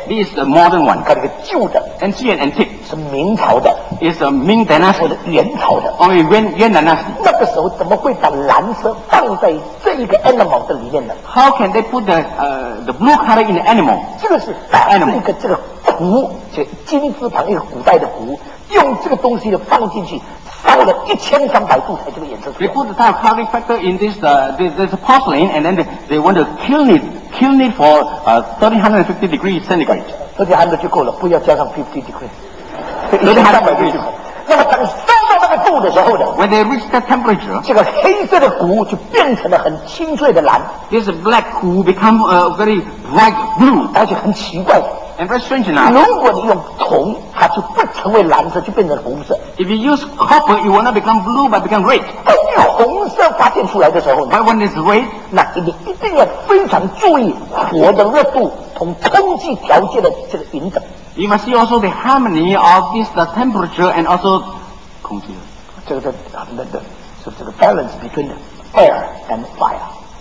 This is the modern one. 看这个旧的 And see an antique. 是明朝的， It's a Ming 或 dynasty 者元朝的。 or Yuan, Yuan dynasty. 那个时候怎么会把蓝色放在这一个 animal 的里面呢？ How can they put the uh, the blue color in the animal? 这个是把这个这个壶，这金字旁一个古代的壶，用这个东西放进去，烧了一千三百度才这个颜色出 They 来。 put the type of coloring factor in this uh, this, this porcelain, and then they, they want to kiln it, kiln it for uh, thirteen fifty degrees centigrade. 而且还没就够了，不要加上 fifty degree， 一千三百度就好。那么当烧到那个度的时候呢， When they reach that temperature, 这个黑色的壶就变成了很清脆的蓝， this black who become uh, very bright blue 而且很奇怪。 and very strange enough. 如果你用铜，它就不成为蓝色，就变成红色。 If you use copper, it will not become blue but become red. 当你红色发现出来的时候呢， But when it's red, 那你一定要非常注意火的热度同空气条件的这个平等。 you must see also the harmony of this the temperature and also 空气。 这个这那个是这个 balance between air and fire。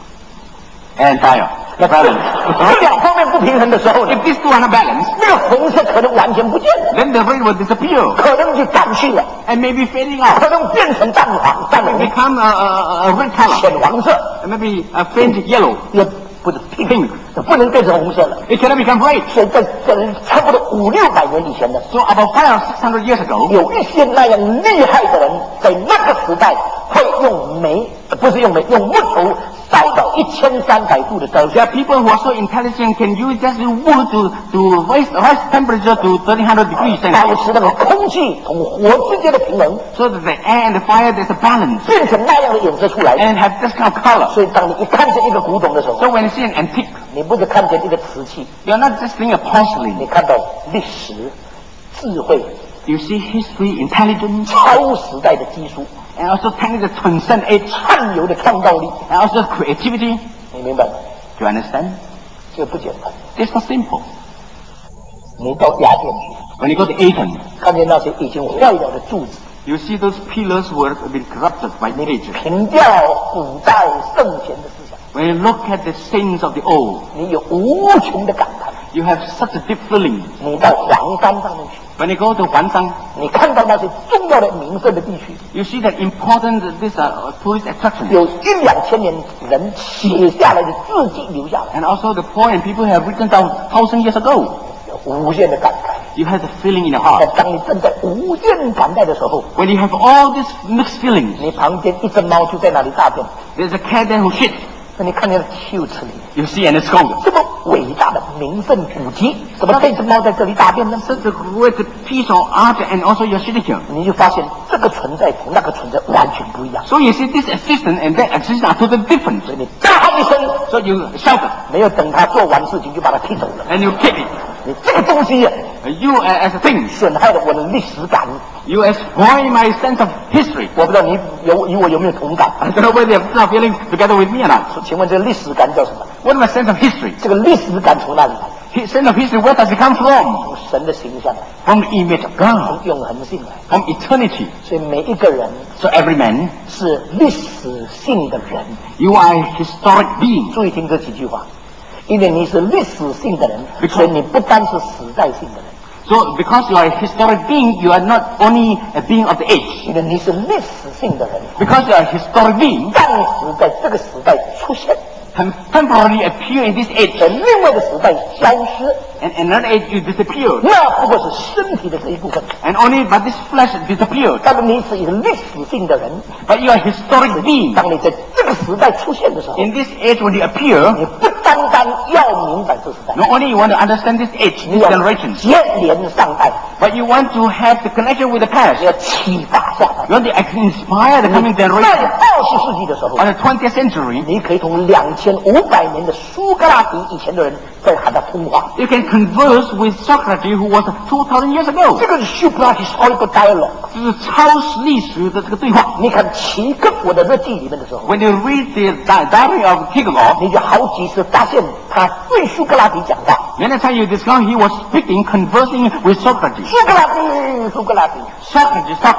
And fire. 那 balance. 这两方面不平衡的时候呢， If these two are not balanced, 那个红色可能完全不见了， then the red will disappear 可能就淡去了， and maybe fading out. 可能变成淡黄、淡 It 红、 become a, a, a red color, 浅黄色， and maybe a faint yellow. 也不是 pink， 不能变成红色了。 It cannot become red. 所以在在差不多五六百年以前呢， So about five or six hundred years ago, 有一些那样厉害的人，在那个时代会用煤，呃不是用煤，用木头烧到一千三百度的高 there 下。 are people who are so intelligent can use just wood to, to raise, raise temperature to thirteen hundred degrees 保 centigrade. 持那个空气同火之间的平衡， So that the air and the fire, there's a balance 变成那样的颜色出来。 and have this kind of color. 所以当你一看见一个古董的时候， So when you see an antique, 你不是看见一个瓷器， you're not just seeing a 你 porcelain. 看到历史、智慧、 You see history, intelligence, 超时代的技术、 and also technical transcend age, 畅游的创造力， and also creativity. 你明白吗？ Do you understand? 这不简单。 It's not simple. 你到雅典去， When you go to Athens, 看见那些已经坏了的柱子， you see those pillars who have been corrupted by age. 凭吊古代圣贤的思想， When you look at the saints of the old, 你有无穷的感叹。 you have such a deep feeling. 你到黄山上面去， When you go to Huangshan, 你看到那些重要的名胜的地区， you see that important this uh, tourist attraction, 有一两千年人写下来的字迹留下来， and also the poor and people have written down thousand years ago. 有无限的感慨。 You have the feeling in your 但 heart. 当你正在无限感慨的时候， When you have all these mixed feelings, 你旁边一只猫就在那里大便， there's a cat there who shit. 那你看见了羞耻里 You see and it's cold. 这么伟大的名胜古迹，怎么这只猫在这里大便呢？ Such a great piece of art and also your signature. 你就发现这个存在同那个存在完全不一样。 So you see this existence and that existence are totally different. 所以你大喊一声， So you shout it 没有等他做完事情就把他踢走了。 and you kick it. 你这个东西呀、 You uh, as a thing, 损害了我的历史感。 you have spoiled my sense of history. 我不知道你有与我有没有同感？ I don't know whether you have that feeling together with me or not. 请问这个历史感叫什么？ What is my sense of history? 这个历史感从哪里来？ His sense of history, where does it come from? 从神的形象来， From the image of 从 God, 永恒性来。 from eternity. 所以每一个人 So every man, 是历史性的人。 you are a historic being. 注意听这几句话，因为你是历史性的人， Because- 所以你不单是时代性的人， So because you are a historic being, you are not only a being of the age. 因为你是历史性的人， Because you are a historic being, 暂时在这个时代出现， tem- temporarily appear in this age, 在另外的时代消失， and in another age you disappear. 那不过是身体的这一部分。 And only but this flesh disappeared. 但是你是一个历史性的人， But you are a historic being. 当你在这个时代出现的时候， In this age when you appear, 你不单单要明白这时代， not only you want to understand this age, 你 this 要 generation, 接连上代， but you want to have the connection with the past. 你要启发下代。 You want to inspire the coming 在 generation. 二十世纪的时候， On the twentieth century, 你可以同两千五百年的苏格拉底以前的人在和他通话。 you can converse with Socrates who was two thousand years ago. 这个是 supra historical dialogue。 这是超时历史的这个对话。 你看齐克果的日记里面的时候， When you read the di- diary of Kierkegaard, 你就好几次发现他对苏格拉底讲话。 many times you discover he was speaking, conversing with Socrates. 苏格拉底，苏格拉底， Socrates, Socrates.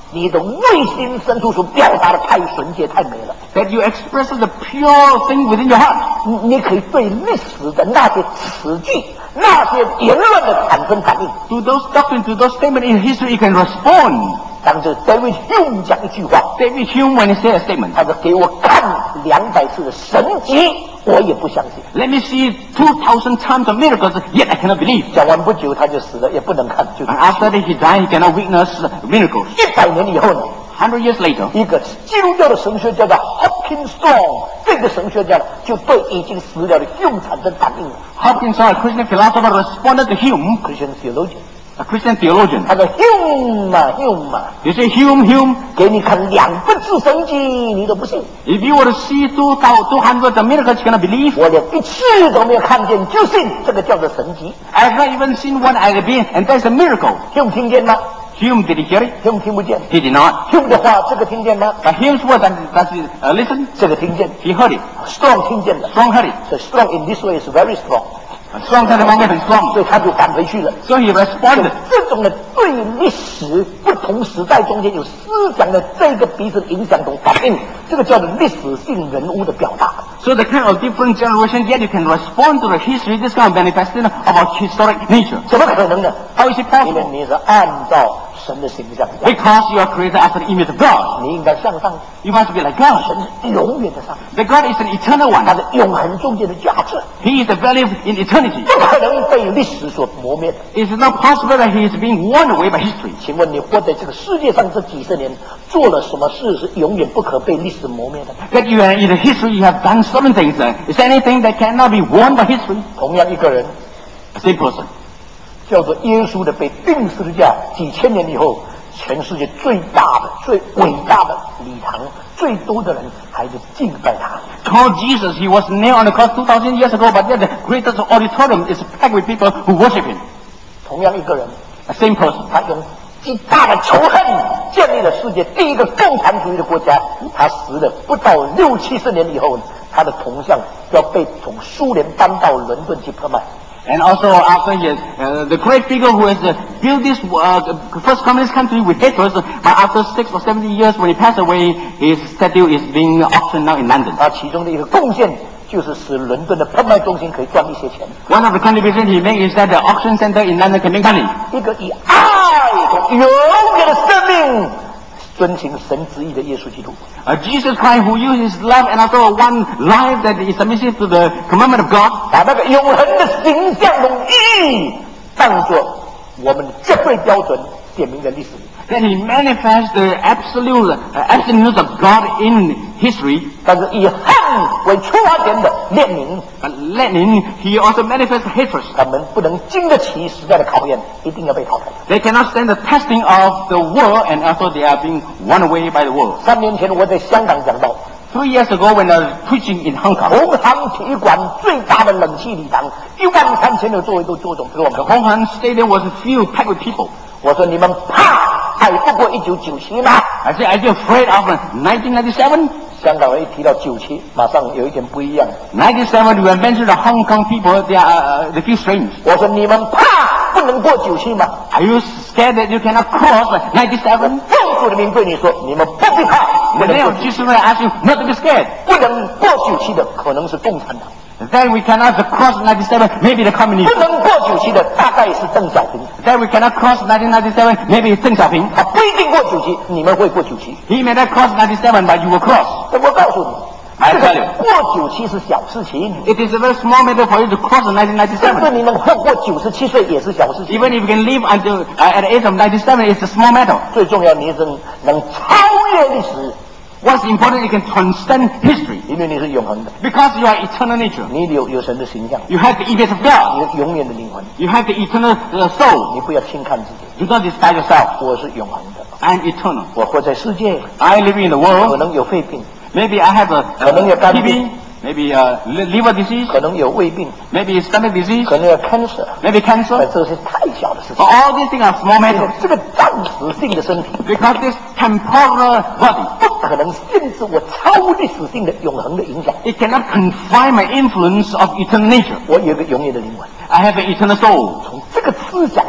你的内心深处所表达的太纯洁、太美了。 That you express the pure thing within your heart. 你你可以对历史的那些词句、那些言论的产生反应。 To those doctrines, to those statements in history, you can respond. 当着 David Hume 讲一句话 David Hume, when he said a statement, 他说：“给我看两百次的神迹，我也不相信。” let me see two thousand times of miracles, yet I cannot believe. 讲完不久他就死了，也不能看，就 And after that he died, he cannot witness miracles. 一百年以后呢， Hundred years later, 一个基督教的神学家叫 Hopkins Strong， 这个神学家呢，就对已经死了的 Hume 产生反应了。 Hopkins, a Christian philosopher, responded to Hume, Christian theologian， a Christian theologian. 他说 Hume 啊 Hume 啊， You say, Hume, Hume, 给你看两百次神迹，你都不信。 if you were to see two thousand, two hundred miracles, you cannot believe. 我连一次都没有看见就信，这个叫做神迹。 I have not even seen one I have been, and that's a miracle. Hume 听见吗 Hume, did he hear it? ？Hume 听不见。 He did not. Hume 的话，这个听见吗？ But Hume's word, does, does he uh, listen? 这个听见。 He heard it. Strong 听见了。 Strong heard it. So strong in this way is very strong， Strong 在这方面很 strong. 所以他就返回去了。 So he 所以 responded. 这种的对历史不同时代中间有思想的这个彼此的影响同反应，这个叫做历史性人物的表达。 So the kind of different generations, yet you can respond to the history, this kind of manifestation of our historic nature. 怎么可能呢？ How is it 因为 possible? 你是按照神的形象， Because you are created after the image of God. 你应该向上。 You must be like God. 神是永远的上， The God is an eternal 他 one. 的永恒中间的价值， He is the value in eternity. 不可能被历史所磨灭的。 It is not possible that he is being worn away by history. 请问你活在这个世界上这几十年，做了什么事是永远不可被历史磨灭的？ That you are in the history, you have done certain things. Uh, is there anything that cannot be worn by history? 同样一个人， The same person. 叫做耶稣的被钉十字架，几千年以后，全世界最大的、最伟大的礼堂，最多的人还是敬拜他。 Called Jesus, he was nailed on the cross two thousand years ago, but yet the greatest auditorium is packed with people who worship him. 同样一个人， The same person. 他用极大的仇恨建立了世界第一个共产主义的国家。他死了不到六七十年以后，他的铜像要被从苏联搬到伦敦去拍卖。 And also after he, uh, the great figure who has uh, built this uh, first communist country with hatred, but after six or seventy years when he passed away, his statue is being auctioned now in London. 他其中的一个贡献就是使伦敦的拍卖中心可以赚一些钱。 One of the contributions he made is that the auction center in London can make money. 一个以爱和永远的生命遵行神旨意的耶稣基督， Uh, Jesus Christ who used his love and also one life that is submissive to the commandment of God, 把那个永恒的形象和意义当作我们绝对标准点明在历史里。 that he manifests the absolute uh, absolute of God in history. 但是以恨为出发点的列宁， Uh, Lenin, he also manifests hatred. 他们不能经得起时代的考验，一定要被淘汰。 They cannot stand the testing of the world, and also they are being won away by the world. 三年前我在香港讲到， Three years ago when I was preaching in Hong Kong, 红磡体育馆最大的冷气礼堂，一万三千的座位都坐中坐满 the。Hong Kong Stadium was filled, packed with people. 我说你们怕还不过一九九七吗？ I said, are you afraid of nineteen ninety-seven? 香港人一提到九七，马上有一点不一样。 ninety-seven, when mentioned the Hong Kong people, they are uh, they feel strange. 我说你们怕不能过九七吗？ Are you scared that you cannot cross ninety-seven? 奉主的名对你说，你们不必怕， In 不 the 能 name 过 of Jesus, I ask you not to be scared. 不能过九七的可能是共产党， That we cannot cross ninety-seven, maybe the 不 communists. 能过九七的大概是邓小平， That we cannot cross nineteen ninety-seven, maybe Deng Xiaoping. 他不一定过九七，你们会过九七。 He may not cross ninety-seven, but you will cross. 但我告诉你， I 这 tell 个 you. 过九七是小事情， It is a very small matter for you to cross nineteen 甚至 ninety-seven. 你能活过九十七岁也是小事情。 Even if you can live until uh, at the age of ninety-seven, it's a small matter. 最重要，你是能超越历史， What's important, you can transcend history 因为你是永恒的， because you are eternal nature. 你有有神的形象， You have the image of God. 你有永远的灵魂， You have the eternal uh, soul. 你不要轻看自己。 Do not despise yourself. 我是永恒的， I am eternal. 我活在世界， I live in the 可 world. 能有肺病， Maybe I have a, 可能有肝 T 病。 B, maybe a liver disease, 可能有胃病， maybe stomach disease, 可能有 cancer， maybe 但 cancer. 这是太小的事 But 情。 all these things are small 这个 matters 这个暂时性的身体， because this temporal body, 不可能限制我超历史性的永恒的影响。 it cannot confine my influence of eternal nature. 我有一个永远的灵魂， I have an eternal soul. 从这个思想里面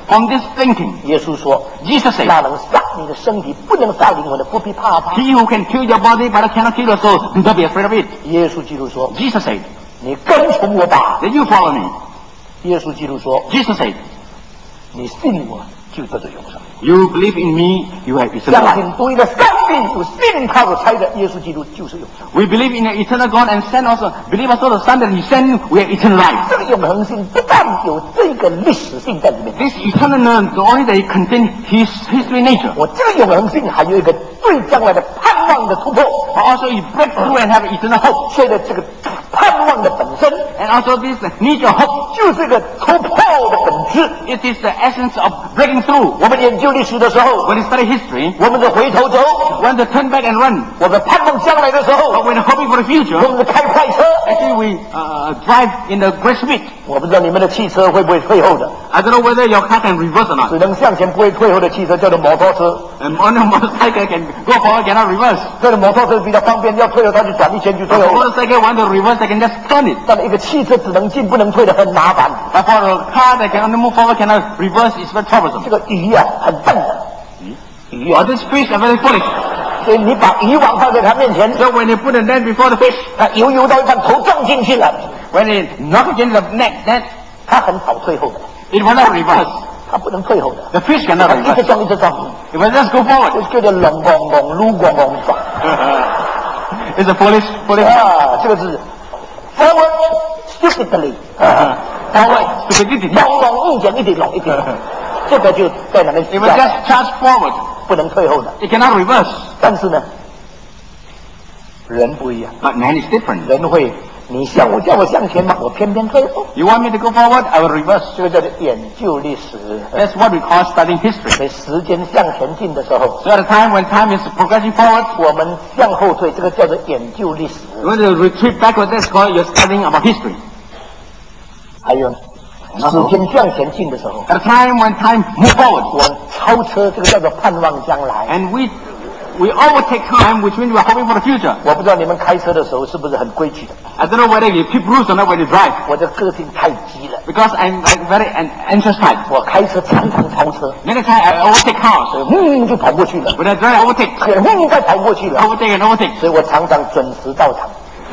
from this thinking. 耶稣说 Jesus said, 那能杀你的身体不能杀灵魂的，不必怕他。 he who can kill your body but cannot kill your soul, do not be afraid of it. 耶稣基督说 Jesus said, 你跟从我吧。 that you follow me. 耶稣基督说 Jesus said, 你信我就得着永生。 you believe in me, you have eternal 相 life. 信独一的上帝有信他所差的耶稣基督就是永生。 We believe in an eternal God and send also, believe also the Son that he sent, we have eternal life. 这个永恒性不但有这个历史性在里面， This eternal knowledge, the only that it contains his history nature. 我这个永恒性还有一个对将来的盼望的突破。 But also it breaks through and have eternal hope. 所以呢，这个盼望的本身 And also this nature of hope, 就是个突破的本质。 it is the essence of breaking through. 我们研究历史的时候， When you study history, 我们是回头走； when to turn back and run, 我们盼望将来的时候， but when hoping for the 我 future, 们是开快车。 actually we uh, drive in the great speed. 我不知道你们的汽车会不会退后的， I don't know whether your car can reverse or not. 只能向前不会退后的汽车叫做摩托车。 And on a motorcycle can go forward, cannot reverse. 这个摩托车比较方便，要退后它就转一圈就 But 退 for 后了。 motorcycle want to reverse, they can just turn it. 但一个汽车只能进不能退的很麻烦。 But for a car that can only move forward, cannot reverse, it's very troublesome. 这个鱼啊很笨的，鱼 Or 啊， this fish are very foolish. 所以你把渔网放在它面前， So when you put a net before the fish, 它游游到一半头撞进去了， when they knock against the net, net, 它很少退后的， it will not reverse. 它不能退后的， The fish cannot 它一直 reverse. 撞一直撞， It will just go 就 forward. 叫做龙咣咣、撸咣咣撞。 It's a foolish, foolish. 啊，这个是 forward stupidly， Uh, forward stupidity. 龙龙一点一点龙一点龙，这个就在那边 It will just charge forward. 不能退后的。 It cannot reverse. 但是呢，人不一样， But man is different. 人会，你向我叫我向前嘛，我偏偏退后。 You want me to go forward, I will reverse. 这个叫做研究历史。 That's what we call studying history. 在时间向前进的时候， So at a time when time is progressing forward, 我们向后退，这个叫做研究历史。 you want to retreat backward, that's called you're studying about history. 还有呢，时间向前进的时候， At a time when time move forward, 我们超车，这个叫做盼望将来。 and we we overtake time, which means we are hoping for the future. 我不知道你们开车的时候是不是很规矩的， I don't know whether you keep rules or not when you drive, 我的个性太急了， because I'm a very an anxious type. 我开车常常超车， Many times I overtake cars. 嗯就跑过去了， When I drive, I overtake, 嗯再跑过去了， overtake and overtake. 所以我常常准时到场。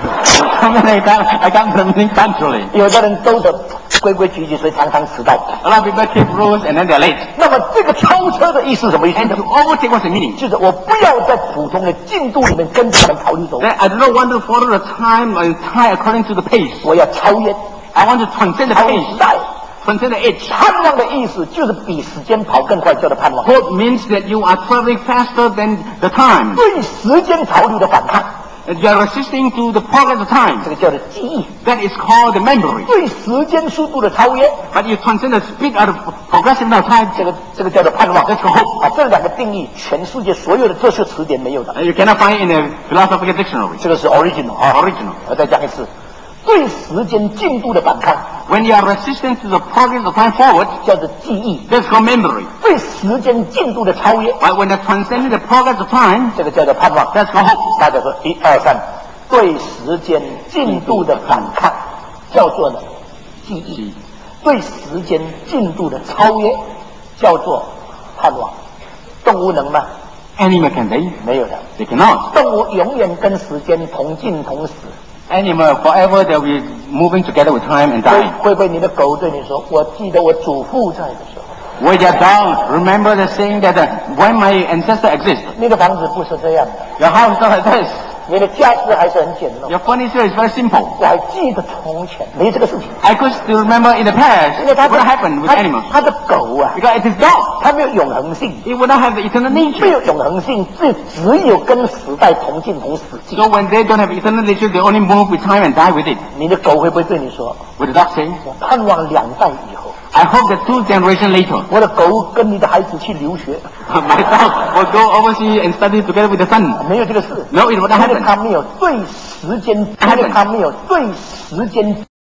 So many times I come to the meeting punctually. 有的人都是规规矩矩，所以常常迟到。 A lot of people keep rules and then they're late. 那么这个超车的意思什么意思 And 呢 to？overtake what's the meaning? 就是我不要在普通的进度里面跟他们潮流走， That I do not want to follow the time and time according to the pace. 我要超越、 I want to transcend the 超 pace, 时代。 transcend the age. 盼望的意思就是比时间跑更快，叫做盼望。 Hope means that you are traveling faster than the time. 对时间潮流的反抗， That you are resisting to the progress of time. 这个叫做记忆； That is called the memory. 对时间速度的超越， But you transcend the speed of the progressive of time. 这个这个叫做盼望。 That's called hope. 啊，这两个定义，全世界所有的哲学词典没有的， Uh, You cannot find it in a philosophical dictionary. 这个是 original 啊。 Original. 我再讲一次，对时间进度的反抗 When you are resistant to the progress of time forward, 叫做记忆； that's called memory. 对时间进度的超越， But when you're transcending the progress of time, 这个叫做盼望。 that's called hope. 大家说一二三，对时间进度的反抗叫做呢记忆，对时间进度的超越叫做盼望。动物能吗？ Animal can they? 没有的， They cannot. 动物永远跟时间同进同死。 Animal forever they'll be moving together with time and 会 die. 会不会你的狗对你说：“我记得我祖父在的时候。” With your dog, remember the saying that uh, when my ancestor existed, 你的房子不是这样的， your house is not like this. 你的家私还是很简陋。 Your furniture is very simple. 我还记得从前没这个事情， I could still remember in the past 因为它 what happened with 它 animals. 它的狗啊， Because it is dog. 它没有永恒性， It would not have the eternal 没 nature. 有永恒性，只只有跟时代同进同死进。 So when they don't have eternal nature, they only move with time and die with it. 你的狗会不会对你说 With the dog saying, 我盼望两代以后， I hope that two generations later, 我的狗跟你的孩子去留学？ my dog will go overseas and study together with the son. 没有这个事， No, it would not 因为 happen. 它没有对时间，因为它没有对时间